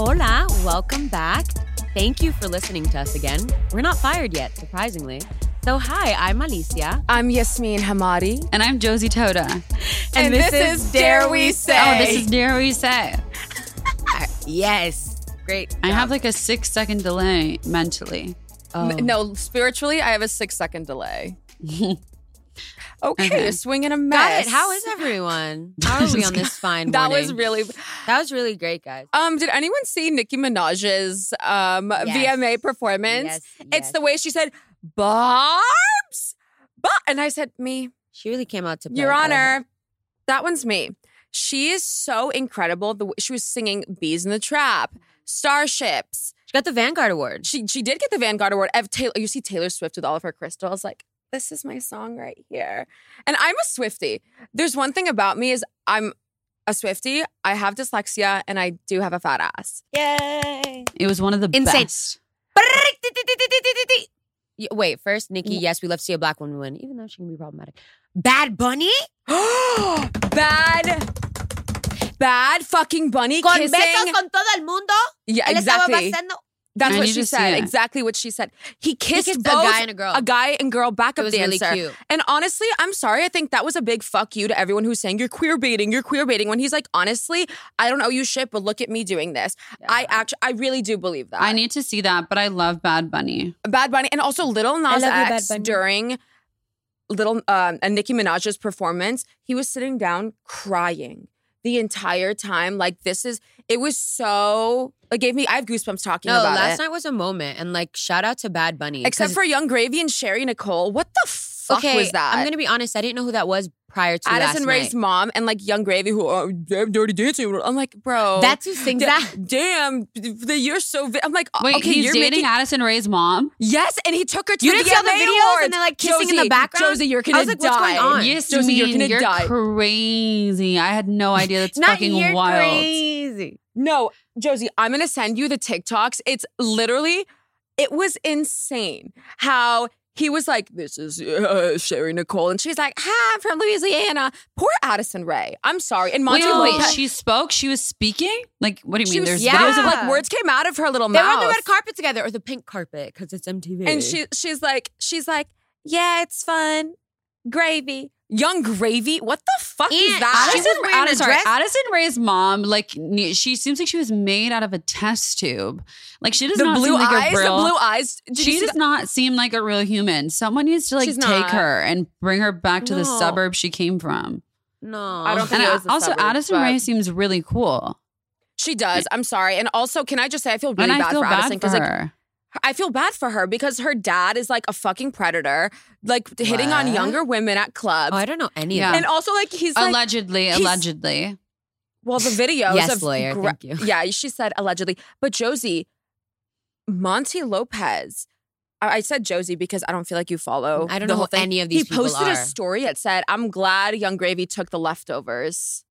Hola, welcome back. Thank you for listening to us again. We're not fired yet, surprisingly. So hi, I'm Alicia. I'm Yasmin Hamadi. And I'm Josie Toda. And this is Dare We Say. Oh, this is Dare We Say. Yes, great. I have like a 6-second delay mentally. Oh. No, spiritually, I have a 6-second delay. Okay, swinging a mess. Got it. How is everyone? How are we on this fine That morning? That was really great, guys. Did anyone see Nicki Minaj's VMA performance? Yes. It's the way she said, Barbs? And I said, me. She really came out to play. Your Honor, that one's me. She is so incredible. She was singing Bees in the Trap, Starships. She got the Vanguard Award. She did get the Vanguard Award. You see Taylor Swift with all of her crystals, like, this is my song right here. And I'm a Swiftie. There's one thing about me is I'm a Swiftie. I have dyslexia and I do have a fat ass. Yay. It was one of the Insane. best. Wait, first, Nikki, yes, we love to see a black woman win, even though she can be problematic. Bad Bunny? Bad fucking Bunny Con kissing. besos con todo el mundo? Yeah, Él estaba exactly. besando. That's I what need she to see said. it. Exactly what she said. He kissed a both guy and a girl. A guy and girl backup It was really dancer. cute. And honestly, I'm sorry. I think that was a big fuck you to everyone who's saying you're queer baiting. When he's like, honestly, I don't owe you shit, but look at me doing this. Yeah. I really do believe that. I need to see that, but I love Bad Bunny. Bad Bunny and also Lil Nas love you, Bad X Bunny. during Nicki Minaj's performance, he was sitting down crying the entire time. Like it was so, I have goosebumps talking about last it. night was a moment, and like, shout out to Bad Bunny. Except for Young Gravy and Sherry Nicole. What the fuck was that? I'm gonna be honest, I didn't know who that was prior to Addison last Rae's night. mom and like Young Gravy who damn Dirty Dancing. I'm like, bro. That's who sings that? Damn, you're so. I'm like, Wait, okay, he's you're dating making. Addison Rae's mom? Yes, and he took her to You the didn't see all the VMA videos Awards. and they're like kissing in the background? Josie, you're I gonna was like, die. what's going on? Yes, Josie, you're gonna die. crazy. I had no idea. That's Not fucking you're wild. crazy. No, Josie, I'm going to send you the TikToks. It's literally, it was insane how he was like, this is Sherry Nicole. And she's like, hi, I'm from Louisiana. Poor Addison Rae. I'm sorry. And Monty Wait, Lopez. she spoke? She was speaking? Like, what do you She mean? was- There's yeah. videos of like words came out of her little They mouth. were on the red carpet together, or the pink carpet, because it's MTV. And she's like, yeah, it's fun. Gravy. Young Gravy? What the fuck is And that? she was wearing a dress. Addison Rae's mom, like, she seems like she was made out of a test tube. Like, she does the not blue seem like eyes, a real. the blue eyes. Did you She see does that? not seem like a real human. Someone needs to like She's take not. her and bring her back to the No. suburbs she came from. No. I don't think And it was the also, suburbs, Addison but- Rae seems really cool. She does. I'm sorry. And also, can I just say, I feel really And I bad feel for Addison bad for like, her. I feel bad for her because her dad is like a fucking predator, like hitting on What? younger women at clubs. Oh, I don't know any Yeah. of And them. also, like, he's like, Allegedly. well, the videos Yes, of lawyer, thank you. Yeah, she said allegedly. But Josie, Monty Lopez, I said Josie because I don't feel like you follow. I don't the know whole who thing. any of these He people posted are. a story that said, "I'm glad Young Gravy took the leftovers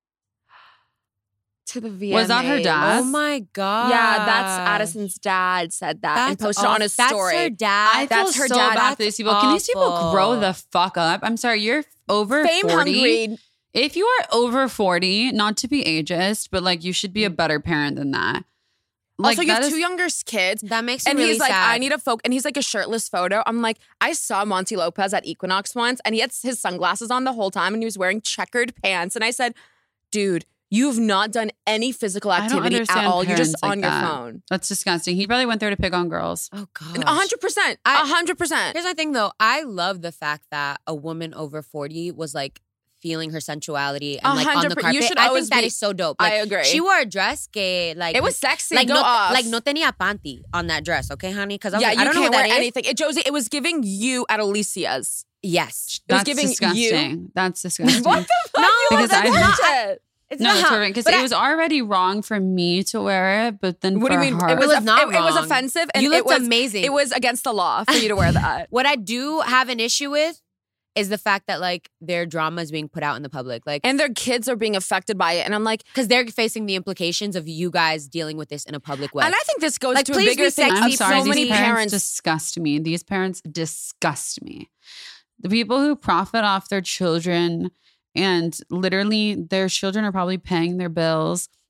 to the VMA." Was that her dad? Oh my God. Yeah, that's Addison's dad said that and posted it on his story. That's her dad. I That's feel her so dad. bad for these people. Can these people awful. grow the fuck up? I'm sorry, you're over Fame 40. hungry. If you are over 40, not to be ageist, but like you should be a better parent than that. Like, Also, you have that two is- younger kids. That makes me And really he's like, sad. I need a and he's like a shirtless photo. I'm like, I saw Monty Lopez at Equinox once, and he had his sunglasses on the whole time, and he was wearing checkered pants. And I said, dude, you've not done any physical I don't activity at understand all. You're just parents like on your that. phone. That's disgusting. He probably went there to pick on girls. Oh God. 100%. I- 100%. Here's my thing though. I love the fact that a woman over 40 was like feeling her sensuality and like on the 100%. carpet. You should I always think that be- is so dope. I Like, agree. She wore a dress que like It was sexy. like Go no off. like no tenía panty on that dress, okay, honey? Because yeah, like, you I don't know can't what wear that is. anything. Josie, it was giving you at Alicia's. Yes. It was That's giving disgusting. you. That's disgusting. What the fuck? No, You because look I- like it. It's No, not. it's perfect because But it was already wrong for me to wear it, but then What do for you mean? her, It was, was not it was wrong. offensive, and You it looked was amazing. It was against the law for you to wear that. What I do have an issue with is the fact that like their drama is being put out in the public. Like, And their kids are being affected by it, and I'm like, because they're facing the implications of you guys dealing with this in a public way. and I think this goes Like, to a please bigger be thing. sexy. I'm sorry, so these many parents parents. disgust me. These parents disgust me. The people who profit off their children and literally their children are probably paying their bills.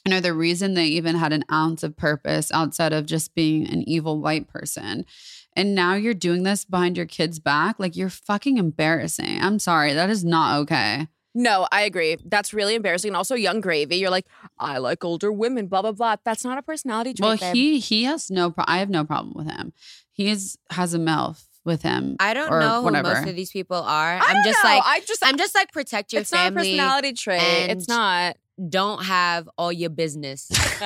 and are the reason they even had an ounce of purpose outside of just being an evil white person. And now you're doing this behind your kid's back. Like, you're fucking embarrassing. I'm sorry. That is not okay. No, I agree. That's really embarrassing. And also Young Gravy. You're like, I like older women, blah, blah, blah. That's not a personality trait. Well, he has I have no problem with him. He has a MILF with him. I don't or know whatever. who most of these people are. I'm just like protect your it's family. It's not a personality trait. It's not. Don't have all your business.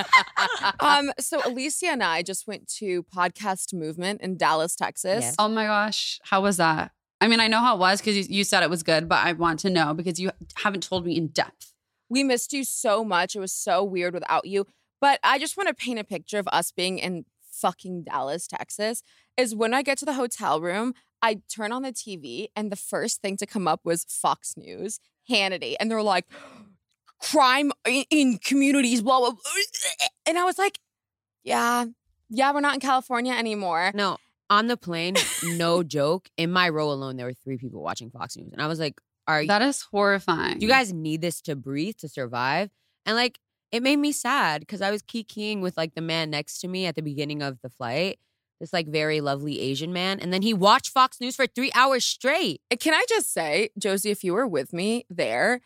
So Alicia and I just went to Podcast Movement in Dallas, Texas. Yes. Oh my gosh. How was that? I mean, I know how it was because you said it was good, but I want to know because you haven't told me in depth. We missed you so much. It was so weird without you. But I just want to paint a picture of us being in fucking Dallas, Texas, is when I get to the hotel room, I turn on the TV and the first thing to come up was Fox News, Hannity. And they're like, crime in communities, blah, blah, blah. And I was like, yeah, we're not in California anymore. No, on the plane, no joke. In my row alone, there were 3 people watching Fox News. And I was like, that is horrifying. Do you guys need this to breathe, to survive? And like, it made me sad because I was keying with like the man next to me at the beginning of the flight. This like very lovely Asian man. And then he watched Fox News for 3 hours straight. Can I just say, Josie, if you were with me there,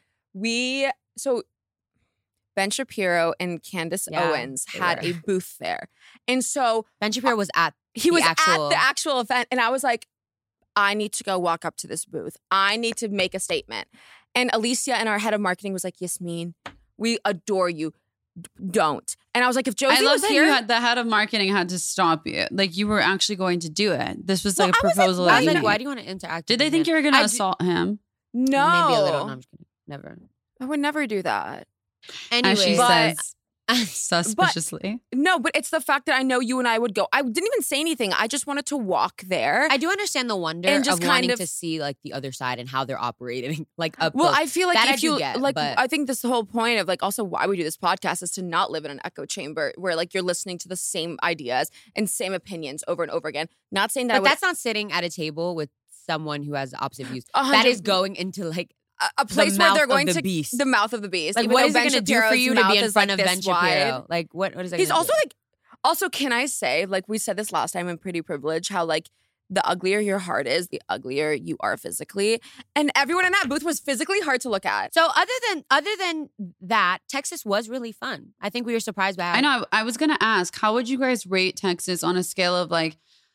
so Ben Shapiro and Candace Owens had a booth there. And so Ben Shapiro was at at the actual event. And I was like, I need to go walk up to this booth. I need to make a statement. And Alicia and our head of marketing was like, Yasmin, we adore you. Don't. And I was like, if Josie was here. The head of marketing had to stop you. Like, you were actually going to do it. This was like a proposal. I was like, why do you want to interact Did they think you were going to assault him? No. Maybe a little. No, I'm just kidding. Never. I would never do that. Anyway, as she says, suspiciously. But it's the fact that I know you and I would go. I didn't even say anything. I just wanted to walk there. I do understand the wonder and just of wanting to see like the other side and how they're operating. Like, up close. I feel like that if you get, like, but I think this whole point of like also why we do this podcast is to not live in an echo chamber where like you're listening to the same ideas and same opinions over and over again. Not saying that, but that's not sitting at a table with someone who has the opposite views. 100. That is going into like a place where they're going to beast. The mouth of the beast. Like, what is it going to do for you to be in front of Ben Shapiro? Like, what is that? He's also like, also, can I say, like we said this last time in Pretty Privilege, how like the uglier your heart is, the uglier you are physically. And everyone in that booth was physically hard to look at. So other than that, Texas was really fun. I think we were surprised by how I know. I was going to ask, how would you guys rate Texas on a scale of like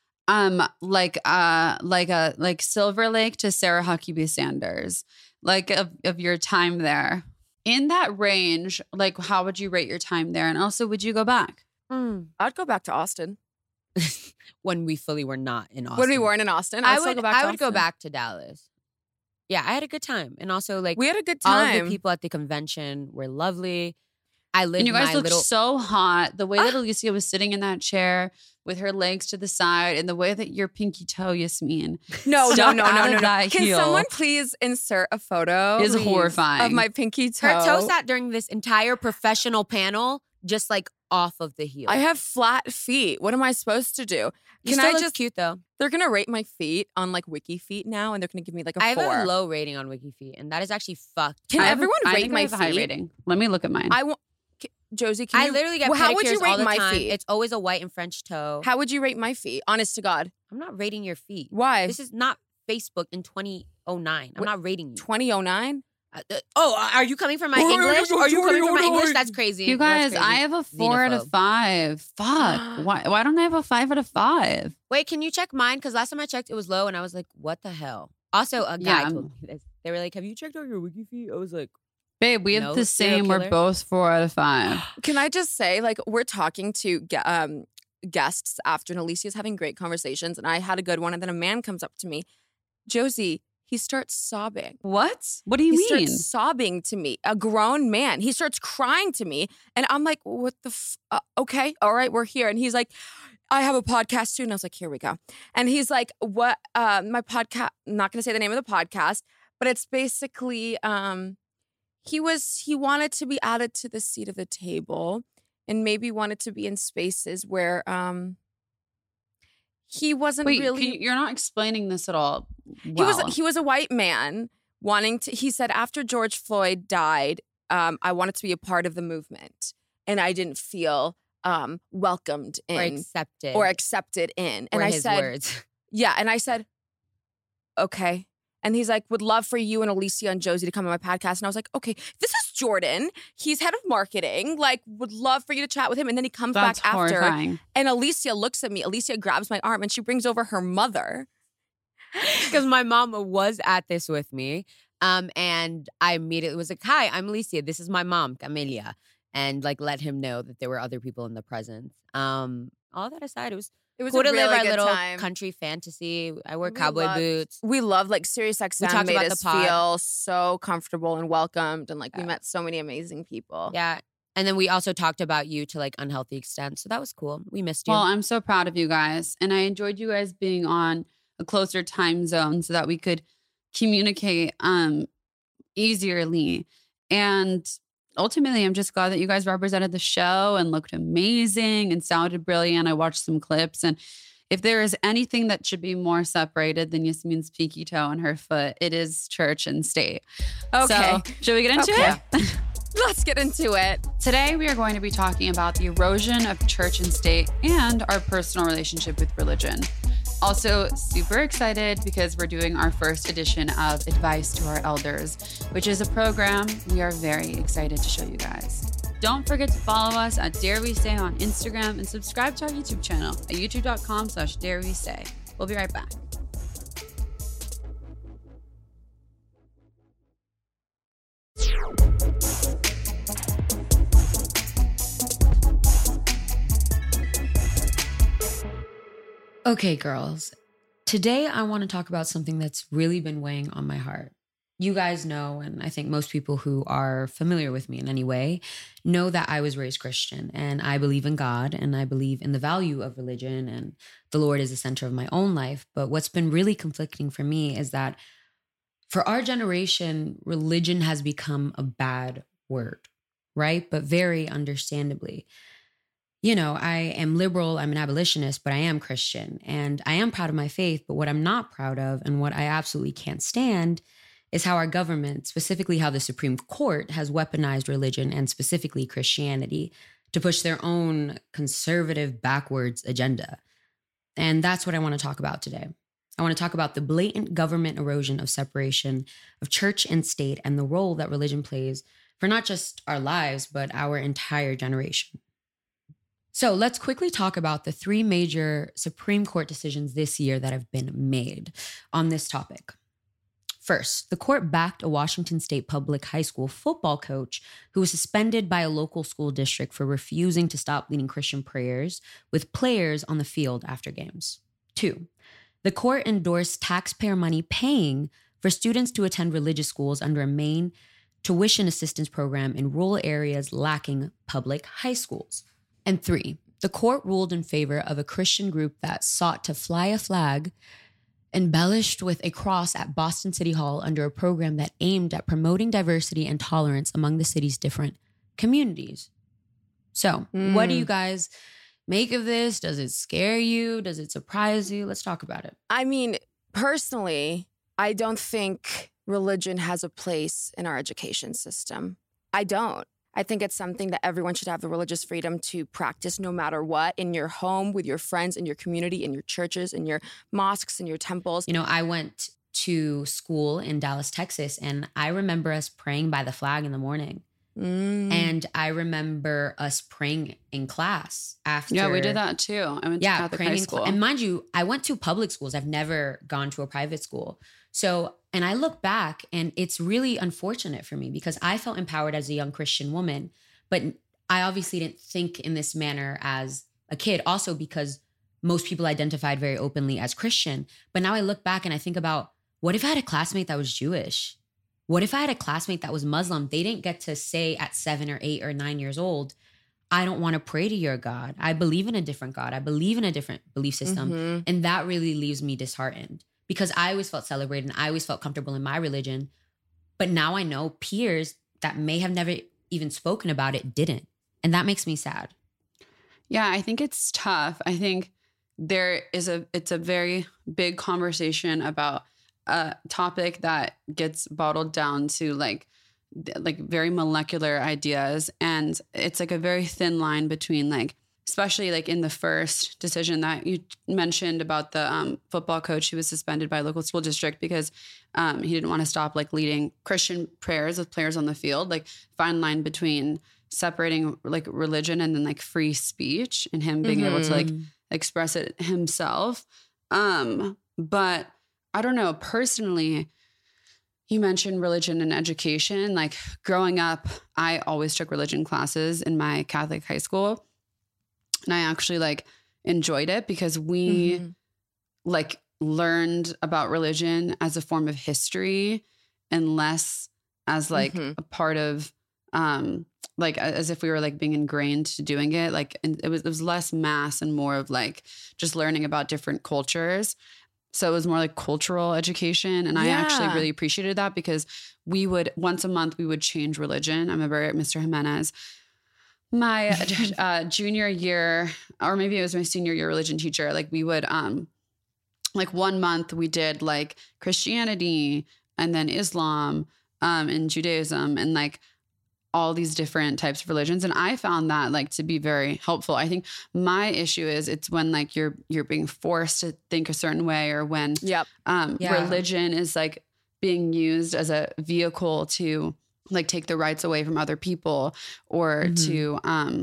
Silver Lake to Sarah Huckabee Sanders? Like of your time there. In that range, like how would you rate your time there? And also, would you go back? I'd go back to Austin. When we fully were not in Austin. When we weren't in Austin, I would go back to Dallas. Yeah, I had a good time. And also like we had a good time. All of the people at the convention were lovely. I lived and you guys my looked little so hot. The way that Alicia was sitting in that chair with her legs to the side and the way that your pinky toe, Yasmin. No. Can someone please insert a photo is horrifying of my pinky toe? Her toe sat during this entire professional panel just like off of the heel. I have flat feet. What am I supposed to do? Can I just cute though? They're gonna rate my feet on like Wiki Feet now, and they're gonna give me like a 4. I have a low rating on Wiki Feet, and that is actually fucked. Can everyone rate my feet? I have a high rating. Let me look at mine. Josie, I literally get pedicures how would you rate all the my time. feet? It's always a white and French toe. How would you rate my feet? Honest to God. I'm not rating your feet. Why? This is not Facebook in 2009. I'm not rating you. 2009? Are you coming from my English? Are you coming from my English? That's crazy. You guys, I have a 4 out of 5. Fuck. Why don't I have a 5 out of 5? Wait, can you check mine? Because last time I checked, it was low, and I was like, what the hell? Also, a guy told me this. They were like, have you checked out your Wiki Feet? I was like, babe, we have the same. We're both 4 out of 5. Can I just say, like, we're talking to guests after, and Alicia's having great conversations, and I had a good one, and then a man comes up to me, Josie, he starts sobbing. What? What do you mean? He starts sobbing to me, a grown man. He starts crying to me, and I'm like, what the okay, all right, we're here. And he's like, I have a podcast too. And I was like, here we go. And he's like, what, my podcast, I'm not going to say the name of the podcast, but it's basically, he wanted to be added to the seat of the table and maybe wanted to be in spaces where he wasn't really. You're not explaining this at all. Well. He was a white man wanting to. He said after George Floyd died, I wanted to be a part of the movement, and I didn't feel welcomed in or accepted in. were And I his said, words. yeah. And I said, okay. And he's like, would love for you and Alicia and Josie to come on my podcast. And I was like, okay, this is Jordan. He's head of marketing. Like, would love for you to chat with him. And then he comes That's back horrifying. after. And Alicia looks at me. Alicia grabs my arm and she brings over her mother. Because my mom was at this with me. And I immediately was like, hi, I'm Alicia. This is my mom, Camelia. And like let him know that there were other people in the presence. All that aside, it was cool a to live really our good little time. country fantasy. I wear cowboy boots. We loved like SiriusXM talked made about us the pod. feel so comfortable and welcomed. And like we Yeah. met so many amazing people. Yeah. And then we also talked about you to like unhealthy extent. So that was cool. We missed you. Well, I'm so proud of you guys. And I enjoyed you guys being on a closer time zone so that we could communicate easierly. And ultimately, I'm just glad that you guys represented the show and looked amazing and sounded brilliant. I watched some clips. And if there is anything that should be more separated than Yasmin's peaky toe and her foot, it is church and state. Okay. So, should we get into Okay. it? Let's get into it. Today, we are going to be talking about the erosion of church and state and our personal relationship with religion. Also, super excited because we're doing our first edition of Advice to Our Elders, which is a program we are very excited to show you guys. Don't forget to follow us at Dare We Say on Instagram and subscribe to our YouTube channel at youtube.com/Dare We Say. We'll be right back. Okay, girls. Today, I want to talk about something that's really been weighing on my heart. You guys know, and I think most people who are familiar with me in any way know that I was raised Christian and I believe in God and I believe in the value of religion and the Lord is the center of my own life. But what's been really conflicting for me is that for our generation, religion has become a bad word, right? But very understandably. You know, I am liberal, I'm an abolitionist, but I am Christian and I am proud of my faith. But what I'm not proud of and what I absolutely can't stand is how our government, specifically how the Supreme Court, has weaponized religion and specifically Christianity to push their own conservative backwards agenda. And that's what I want to talk about today. I want to talk about the blatant government erosion of separation of church and state and the role that religion plays for not just our lives, but our entire generation. So let's quickly talk about the three major Supreme Court decisions this year that have been made on this topic. First, the court backed a Washington State public high school football coach who was suspended by a local school district for refusing to stop leading Christian prayers with players on the field after games. 2, the court endorsed taxpayer money paying for students to attend religious schools under a Maine tuition assistance program in rural areas lacking public high schools. And 3, the court ruled in favor of a Christian group that sought to fly a flag embellished with a cross at Boston City Hall under a program that aimed at promoting diversity and tolerance among the city's different communities. So, what do you guys make of this? Does it scare you? Does it surprise you? Let's talk about it. I mean, personally, I don't think religion has a place in our education system. I don't. I think it's something that everyone should have the religious freedom to practice no matter what, in your home, with your friends, in your community, in your churches, in your mosques, in your temples. You know, I went to school in Dallas, Texas, and I remember us praying by the flag in the morning. And I remember us praying in class after. Yeah, we did that too. I went to Catholic high school. And mind you, I went to public schools. I've never gone to a private school. So, and I look back and it's really unfortunate for me because I felt empowered as a young Christian woman, but I obviously didn't think in this manner as a kid. Also because most people identified very openly as Christian. But now I look back and I think about, what if I had a classmate that was Jewish? What if I had a classmate that was Muslim? They didn't get to say at 7 or 8 or 9 years old, I don't want to pray to your God. I believe in a different God. I believe in a different belief system. And that really leaves me disheartened because I always felt celebrated and I always felt comfortable in my religion. But now I know peers that may have never even spoken about it didn't. And that makes me sad. Yeah, I think it's tough. I think it's a very big conversation about a topic that gets bottled down to like like very molecular ideas. And it's like a very thin line between like, especially like in the first decision that you mentioned about the football coach who was suspended by a local school district because he didn't want to stop like leading Christian prayers with players on the field, like fine line between separating like religion and then like free speech and him being able to like express it himself. But I don't know, personally, you mentioned religion and education. Like growing up, I always took religion classes in my Catholic high school. And I actually like enjoyed it because we like learned about religion as a form of history and less as like a part of like as if we were like being ingrained to doing it. Like, and it was less mass and more of like just learning about different cultures. So it was more like cultural education. And I actually really appreciated that because we would once a month, we would change religion. I remember Mr. Jimenez, my junior year, or maybe it was my senior year religion teacher. Like we would, like 1 month we did like Christianity and then Islam, and Judaism and like all these different types of religions. And I found that like to be very helpful. I think my issue is it's when like you're being forced to think a certain way or when religion is like being used as a vehicle to like take the rights away from other people or to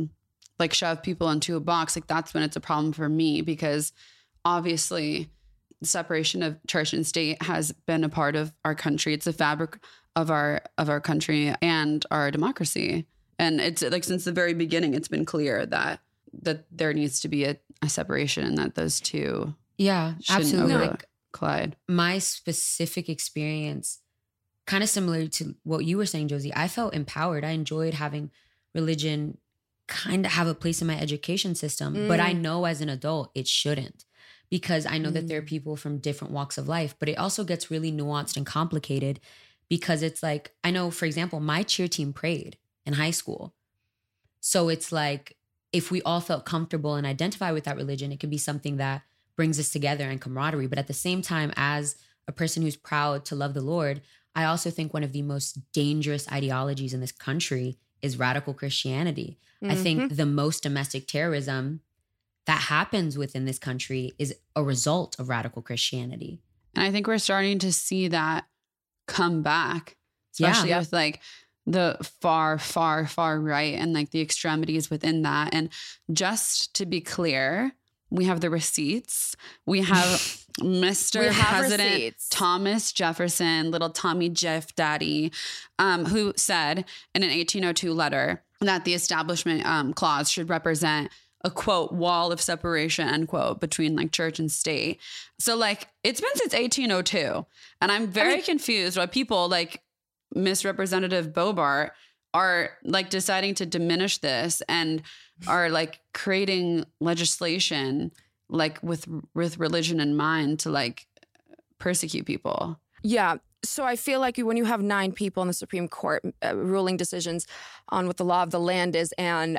like shove people into a box. Like that's when it's a problem for me because obviously the separation of church and state has been a part of our country. It's the fabric of our country and our democracy. And it's like since the very beginning, it's been clear that there needs to be a separation and that those two absolutely collide. My specific experience, kind of similar to what you were saying, Josie, I felt empowered. I enjoyed having religion kind of have a place in my education system, but I know as an adult it shouldn't because I know that there are people from different walks of life, but it also gets really nuanced and complicated because it's like, I know, for example, my cheer team prayed in high school. So it's like, if we all felt comfortable and identify with that religion, it could be something that brings us together and camaraderie. But at the same time, as a person who's proud to love the Lord, I also think one of the most dangerous ideologies in this country is radical Christianity. I think the most domestic terrorism that happens within this country is a result of radical Christianity. And I think we're starting to see that come back, especially with like the far, far, far right and like the extremities within that. And just to be clear, we have the receipts. We have Mr. President receipts. Thomas Jefferson, little Tommy Jeff Daddy, who said in an 1802 letter that the Establishment Clause should represent a quote wall of separation, end quote, between like church and state. So like it's been since 1802, and I'm very confused why people like Miss Representative Bobart are like deciding to diminish this and are like creating legislation like with religion in mind to like persecute people. Yeah. So I feel like when you have 9 people in the Supreme Court ruling decisions on what the law of the land is, and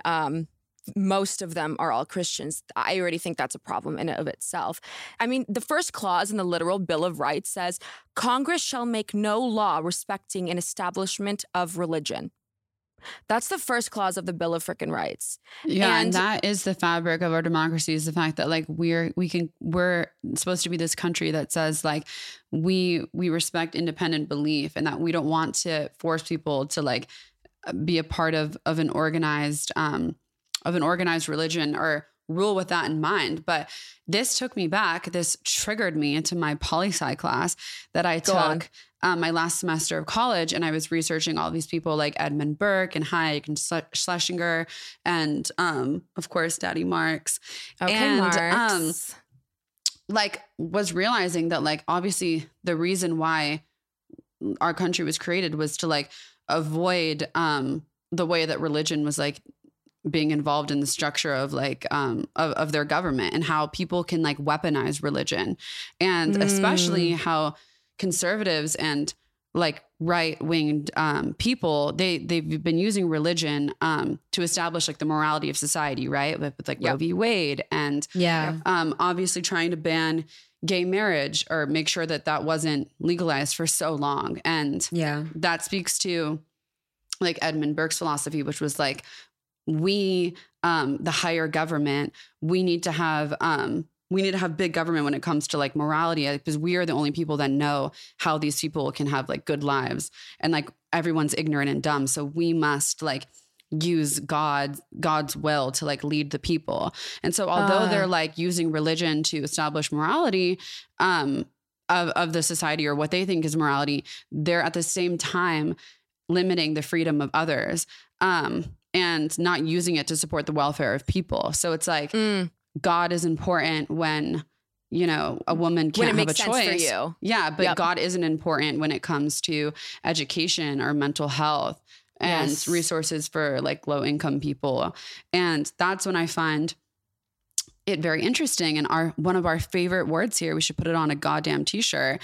most of them are all Christians, I already think that's a problem in and of itself. I mean, the first clause in the literal Bill of Rights says, Congress shall make no law respecting an establishment of religion. That's the first clause of the Bill of Frickin' Rights. Yeah, and that is the fabric of our democracy, is the fact that like we're supposed to be this country that says like we respect independent belief and that we don't want to force people to like be a part of an organized religion or rule with that in mind. But this took me back. This triggered me into my poli-sci class that I took my last semester of college. And I was researching all these people like Edmund Burke and Hayek and Schlesinger and, of course, Daddy Marx. Okay, and, Marx. Like was realizing that like, obviously the reason why our country was created was to like avoid the way that religion was like being involved in the structure of like of their government and how people can like weaponize religion, and especially how conservatives and like right-winged people they've been using religion to establish like the morality of society, right? With like Roe v. Wade and obviously trying to ban gay marriage or make sure that wasn't legalized for so long, and that speaks to like Edmund Burke's philosophy, which was like, we, the higher government, we need to have big government when it comes to like morality, because we are the only people that know how these people can have like good lives, and like everyone's ignorant and dumb. So we must like use God's will to like lead the people. And so although they're like using religion to establish morality, of the society, or what they think is morality, they're at the same time limiting the freedom of others, and not using it to support the welfare of people. So it's like, God is important when, you know, a woman can't have a choice. When it makes sense for you. Yeah, but God isn't important when it comes to education or mental health and resources for like low income people. And that's when I find it very interesting. And one of our favorite words here, we should put it on a goddamn t-shirt,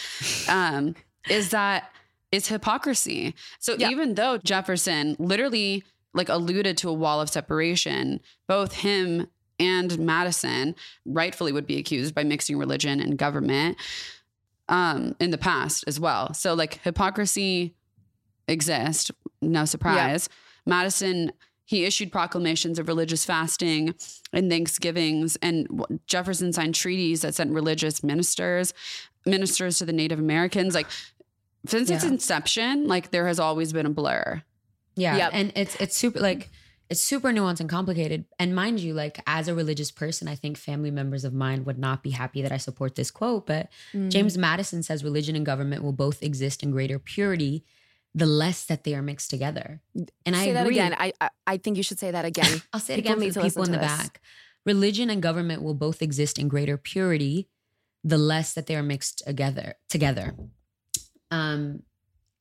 is hypocrisy. So even though Jefferson literally like alluded to a wall of separation, both him and Madison rightfully would be accused by mixing religion and government in the past as well. So like hypocrisy exists, no surprise. Yeah. Madison, he issued proclamations of religious fasting and Thanksgivings, and Jefferson signed treaties that sent religious ministers to the Native Americans. Like since its inception, like there has always been a blur. Yeah. Yep. And it's super like, it's super nuanced and complicated. And mind you, like as a religious person, I think family members of mine would not be happy that I support this quote, but James Madison says religion and government will both exist in greater purity the less that they are mixed together. And I agree. That again. I think you should say that again. I'll say it again for the people in the back. Religion and government will both exist in greater purity the less that they are mixed together. And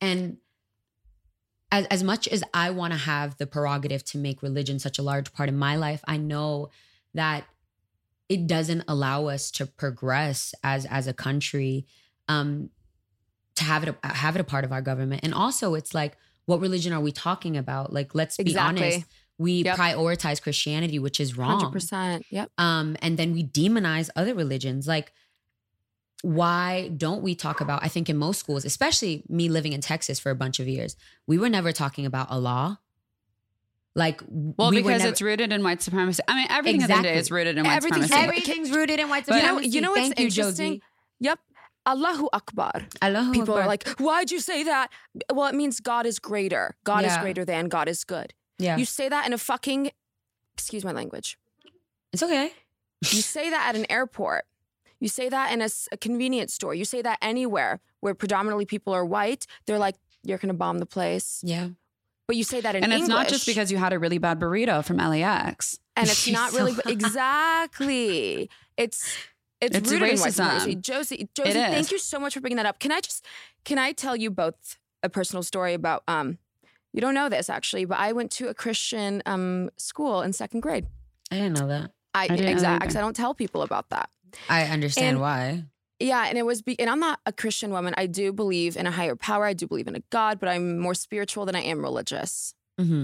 as much as I want to have the prerogative to make religion such a large part of my life, I know that it doesn't allow us to progress as a country, to have it a part of our government. And also it's like, what religion are we talking about? Like, let's be honest. We prioritize Christianity, which is wrong. 100%. Yep. And then we demonize other religions. Like, why don't we talk about, I think in most schools, especially me living in Texas for a bunch of years, we were never talking about Allah. Like, because it's rooted in white supremacy. I mean, everything at the end of the day is rooted in white supremacy. Everything's rooted in white supremacy. You know what's interesting? Yep. Allahu Akbar. People are like, why'd you say that? Well, it means God is greater. God is greater than, God is good. Yeah. You say that in a fucking, excuse my language. It's okay. You say that at an airport. You say that in a convenience store. You say that anywhere where predominantly people are white. They're like, you're going to bomb the place. Yeah. But you say that in English. And it's not just because you had a really bad burrito from LAX. And it's not really, exactly. It's rooted in white supremacy. Josie, thank you so much for bringing that up. Can I tell you both a personal story about, you don't know this actually, but I went to a Christian school in second grade. I didn't know that. Exactly. I don't tell people about that. I understand why. Yeah, and it was, and I'm not a Christian woman. I do believe in a higher power. I do believe in a God, but I'm more spiritual than I am religious. Mm-hmm.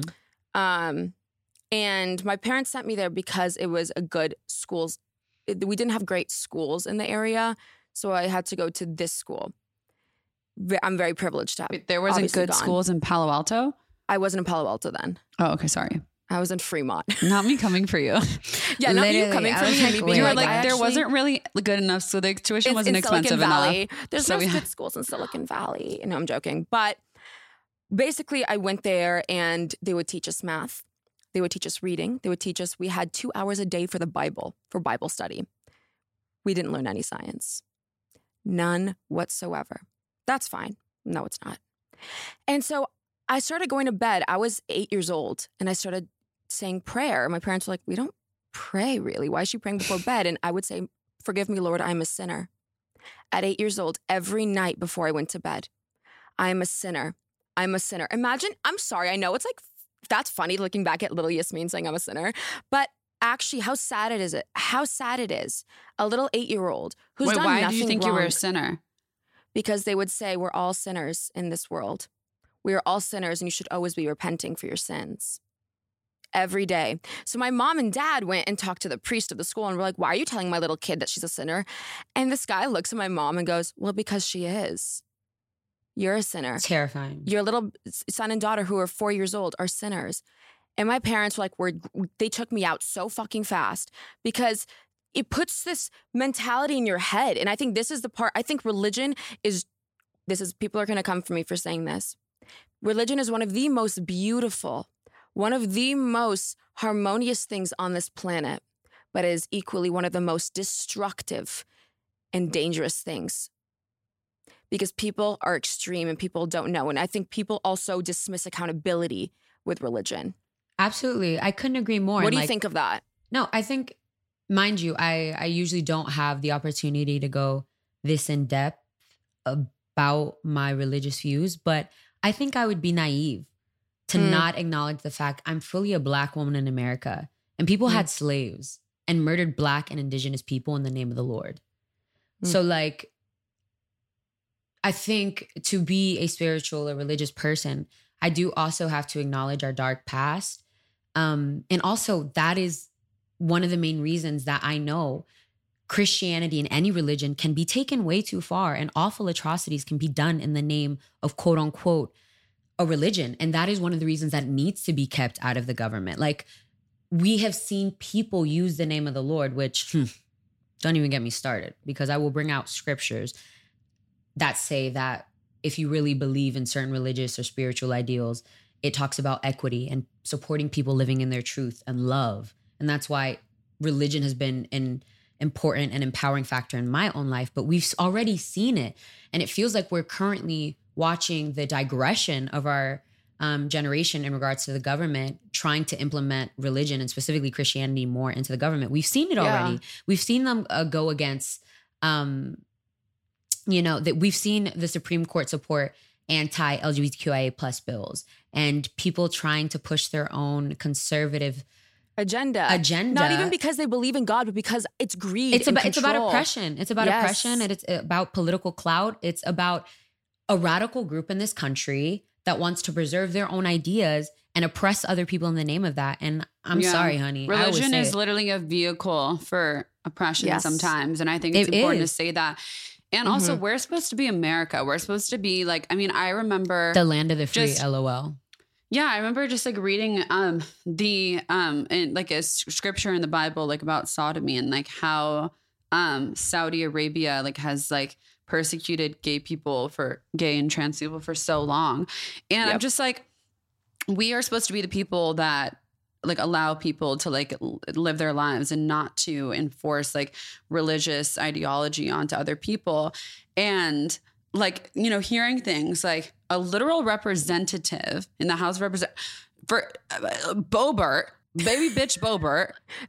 And my parents sent me there because it was a good school. We didn't have great schools in the area, so I had to go to this school. I'm very privileged to have. There wasn't good schools in Palo Alto? I wasn't in Palo Alto then. Oh, okay, sorry. I was in Fremont. Not me coming for you. Yeah, not you coming for me. You were like, there wasn't really good enough, so the tuition wasn't expensive enough. There's no good schools in Silicon Valley. No, I'm joking. But basically, I went there and they would teach us math. They would teach us reading. They would teach us, we had 2 hours a day for Bible study. We didn't learn any science. None whatsoever. That's fine. No, it's not. And so I started going to bed. I was 8 years old and I started saying prayer. My parents were like, we don't pray really. Why is she praying before bed? And I would say, forgive me, Lord, I'm a sinner. At 8 years old, every night before I went to bed, I'm a sinner. I'm a sinner. Imagine, I'm sorry, I know it's like, that's funny looking back at little Yasmin saying I'm a sinner, but actually how sad it is. How sad it is. A little 8-year-old who's done nothing wrong. Why do you think you were a sinner? Because they would say we're all sinners in this world. We are all sinners and you should always be repenting for your sins. Every day. So my mom and dad went and talked to the priest of the school and were like, why are you telling my little kid that she's a sinner? And this guy looks at my mom and goes, well, because she is. you're a sinner. Terrifying. Your little son and daughter who are 4 years old are sinners. And my parents were like, they took me out so fucking fast because it puts this mentality in your head. And I think this is the part, I think religion is, people are going to come for me for saying this. Religion is one of the most beautiful, one of the most harmonious things on this planet, but it is equally one of the most destructive and dangerous things. Because people are extreme and people don't know. And I think people also dismiss accountability with religion. Absolutely. I couldn't agree more. What do you think of that? No, I think, mind you, I usually don't have the opportunity to go this in depth about my religious views, but I think I would be naive to not acknowledge the fact I'm fully a Black woman in America. And people had slaves and murdered Black and Indigenous people in the name of the Lord. So like, I think to be a spiritual or religious person, I do also have to acknowledge our dark past. And also that is one of the main reasons that I know Christianity and any religion can be taken way too far and awful atrocities can be done in the name of quote unquote a religion. And that is one of the reasons that needs to be kept out of the government. Like we have seen people use the name of the Lord, which don't even get me started because I will bring out scriptures that say that if you really believe in certain religious or spiritual ideals, it talks about equity and supporting people living in their truth and love. And that's why religion has been an important and empowering factor in my own life. But we've already seen it. And it feels like we're currently watching the digression of our generation in regards to the government trying to implement religion and specifically Christianity more into the government. We've seen it already. We've seen them go against... that we've seen the Supreme Court support anti-LGBTQIA plus bills and people trying to push their own conservative agenda. Not even because they believe in God, but because it's greed. It's about oppression. It's about oppression and it's about political clout. It's about a radical group in this country that wants to preserve their own ideas and oppress other people in the name of that. And I'm sorry, honey. Religion is literally a vehicle for oppression sometimes. And I think it's important to say that. And also, we're supposed to be America. We're supposed to be like, I mean, I remember the land of the free, LOL. Yeah, I remember just like reading in like a scripture in the Bible like about sodomy and like how Saudi Arabia like has like persecuted gay and trans people for so long. And I'm just like, we are supposed to be the people that like allow people to like live their lives and not to enforce like religious ideology onto other people. And like, you know, hearing things like a literal representative in the House of Representatives for Boebert, baby bitch Boebert,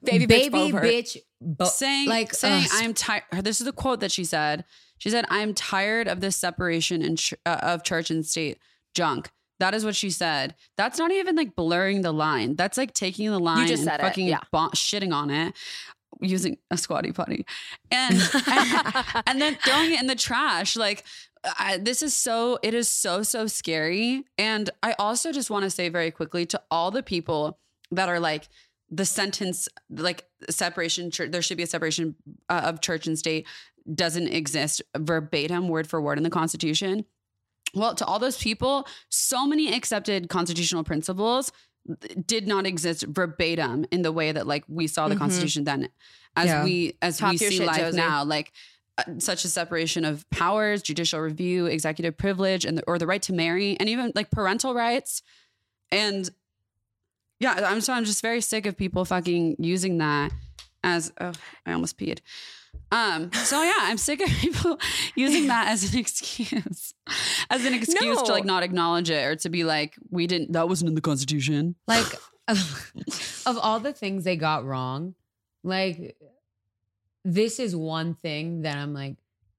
saying I'm tired. This is the quote that she said. She said, "I'm tired of this separation of church and state junk." That is what she said. That's not even like blurring the line. That's like taking the line and fucking shitting on it using a squatty potty and then throwing it in the trash. Like it is so scary. And I also just want to say very quickly to all the people that are like the sentence, like separation, there should be a separation of church and state doesn't exist verbatim word for word in the Constitution. Well, to all those people, so many accepted constitutional principles did not exist verbatim in the way that like we saw the Constitution then as we see life now, like such a separation of powers, judicial review, executive privilege, and or the right to marry, and even like parental rights. And yeah, I'm just very sick of people fucking using that as I almost peed. So yeah, I'm sick of people using that as an excuse to like not acknowledge it or to be like, that wasn't in the Constitution. Like of all the things they got wrong, like this is one thing that I'm like,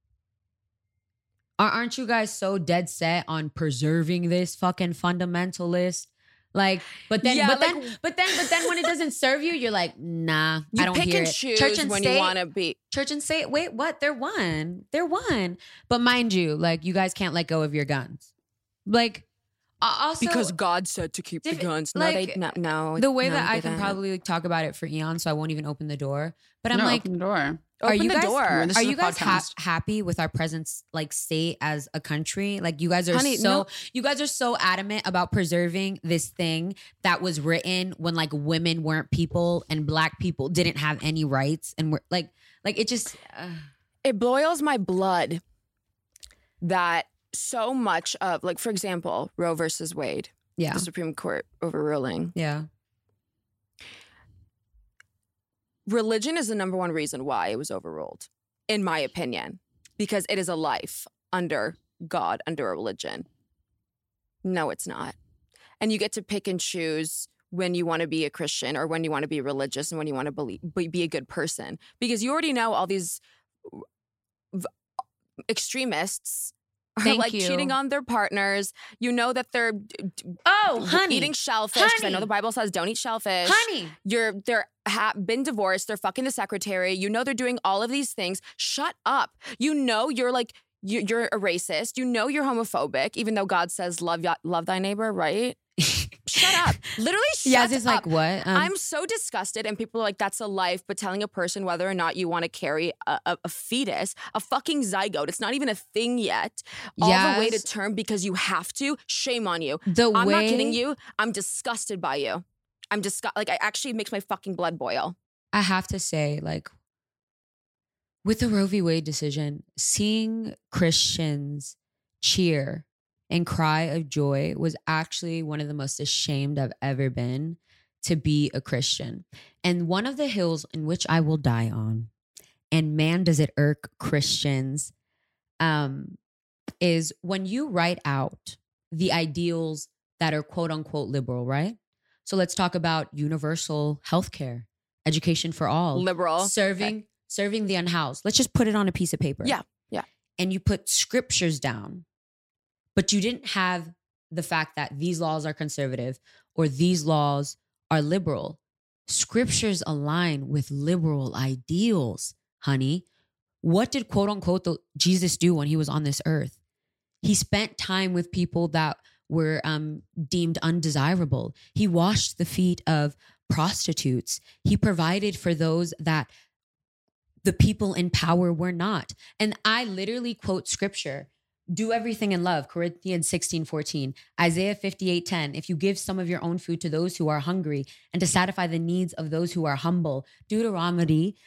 aren't you guys so dead set on preserving this fucking fundamentalist? Like, but then when it doesn't serve you, you're like, nah, I don't hear it. Choose church and when state, you want to be. Church and state, wait, what? They're one. But mind you, like, you guys can't let go of your guns. Like, Also, because God said to keep the guns. No, like, no. the way no, that I they can didn't. probably like, talk about it for eons, so I won't even open the door. But I'm No, like, open the door. are Open you the guys door. This are is a you guys podcast. happy with our present like state as a country? Like you guys are Honey, no. you guys are so adamant about preserving this thing that was written when like women weren't people and black people didn't have any rights and we're like it just It boils my blood that so much of, like, for example, Roe versus Wade, yeah. the Supreme Court overruling. Yeah. Religion is the number one reason why it was overruled, in my opinion, because it is a life under God, under a religion. No, it's not. And you get to pick and choose when you want to be a Christian or when you want to be religious and when you want to be a good person, because you already know all these extremists are Thank like you. cheating on their partners. You know that they're honey. eating shellfish. 'Cause I know Honey. the Bible says don't eat shellfish. Honey. They're been divorced. They're fucking the secretary. You know they're doing all of these things. Shut up. You know you're like you're a racist. You know you're homophobic, even though God says love thy neighbor, right? Shut up. Literally shut Yeah, it's up. like what? I'm so disgusted, and people are like, that's a life, but telling a person whether or not you want to carry a fetus, a fucking zygote, it's not even a thing yet, all the way to Yes. term because you have to, shame on you. The I'm not way- kidding you. I'm disgusted by you. I'm like, it actually makes my fucking blood boil. I have to say, like, with the Roe v. Wade decision, seeing Christians cheer and cry of joy was actually one of the most ashamed I've ever been to be a Christian. And one of the hills in which I will die on, and man, does it irk Christians, is when you write out the ideals that are quote unquote liberal, right? So let's talk about universal healthcare, education for all, Liberal. serving the unhoused. Let's just put it on a piece of paper. Yeah. And you put scriptures down, but you didn't have the fact that these laws are conservative or these laws are liberal. Scriptures align with liberal ideals, honey. What did quote unquote Jesus do when he was on this earth? He spent time with people that were deemed undesirable. He washed the feet of prostitutes. He provided for those that the people in power were not. And I literally quote scripture. Do everything in love, Corinthians 16:14, Isaiah 58:10. If you give some of your own food to those who are hungry and to satisfy the needs of those who are humble, Deuteronomy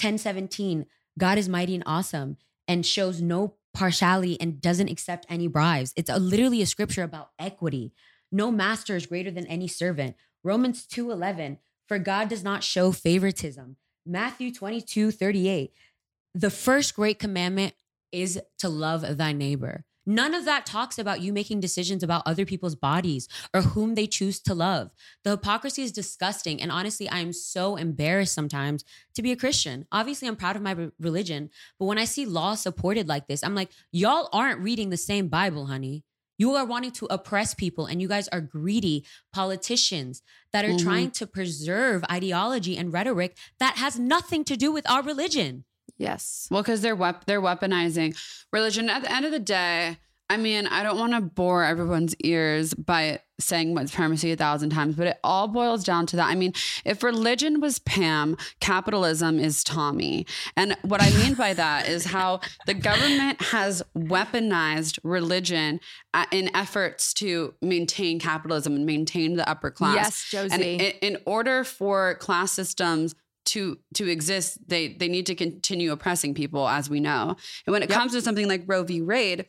10:17, God is mighty and awesome and shows no partiality and doesn't accept any bribes. It's literally a scripture about equity. No master is greater than any servant. Romans 2:11, for God does not show favoritism. Matthew 22:38, the first great commandment is to love thy neighbor. None of that talks about you making decisions about other people's bodies or whom they choose to love. The hypocrisy is disgusting. And honestly, I am so embarrassed sometimes to be a Christian. Obviously, I'm proud of my religion. But when I see law supported like this, I'm like, y'all aren't reading the same Bible, honey. You are wanting to oppress people, and you guys are greedy politicians that are trying to preserve ideology and rhetoric that has nothing to do with our religion. Yes. Well, because they're weaponizing religion. At the end of the day, I mean, I don't want to bore everyone's ears by saying white supremacy 1,000 times, but it all boils down to that. I mean, if religion was Pam, capitalism is Tommy. And what I mean by that is how the government has weaponized religion in efforts to maintain capitalism and maintain the upper class. Yes, Josie. And in order for class systems to exist, they need to continue oppressing people, as we know. And when it comes to something like Roe v. Wade,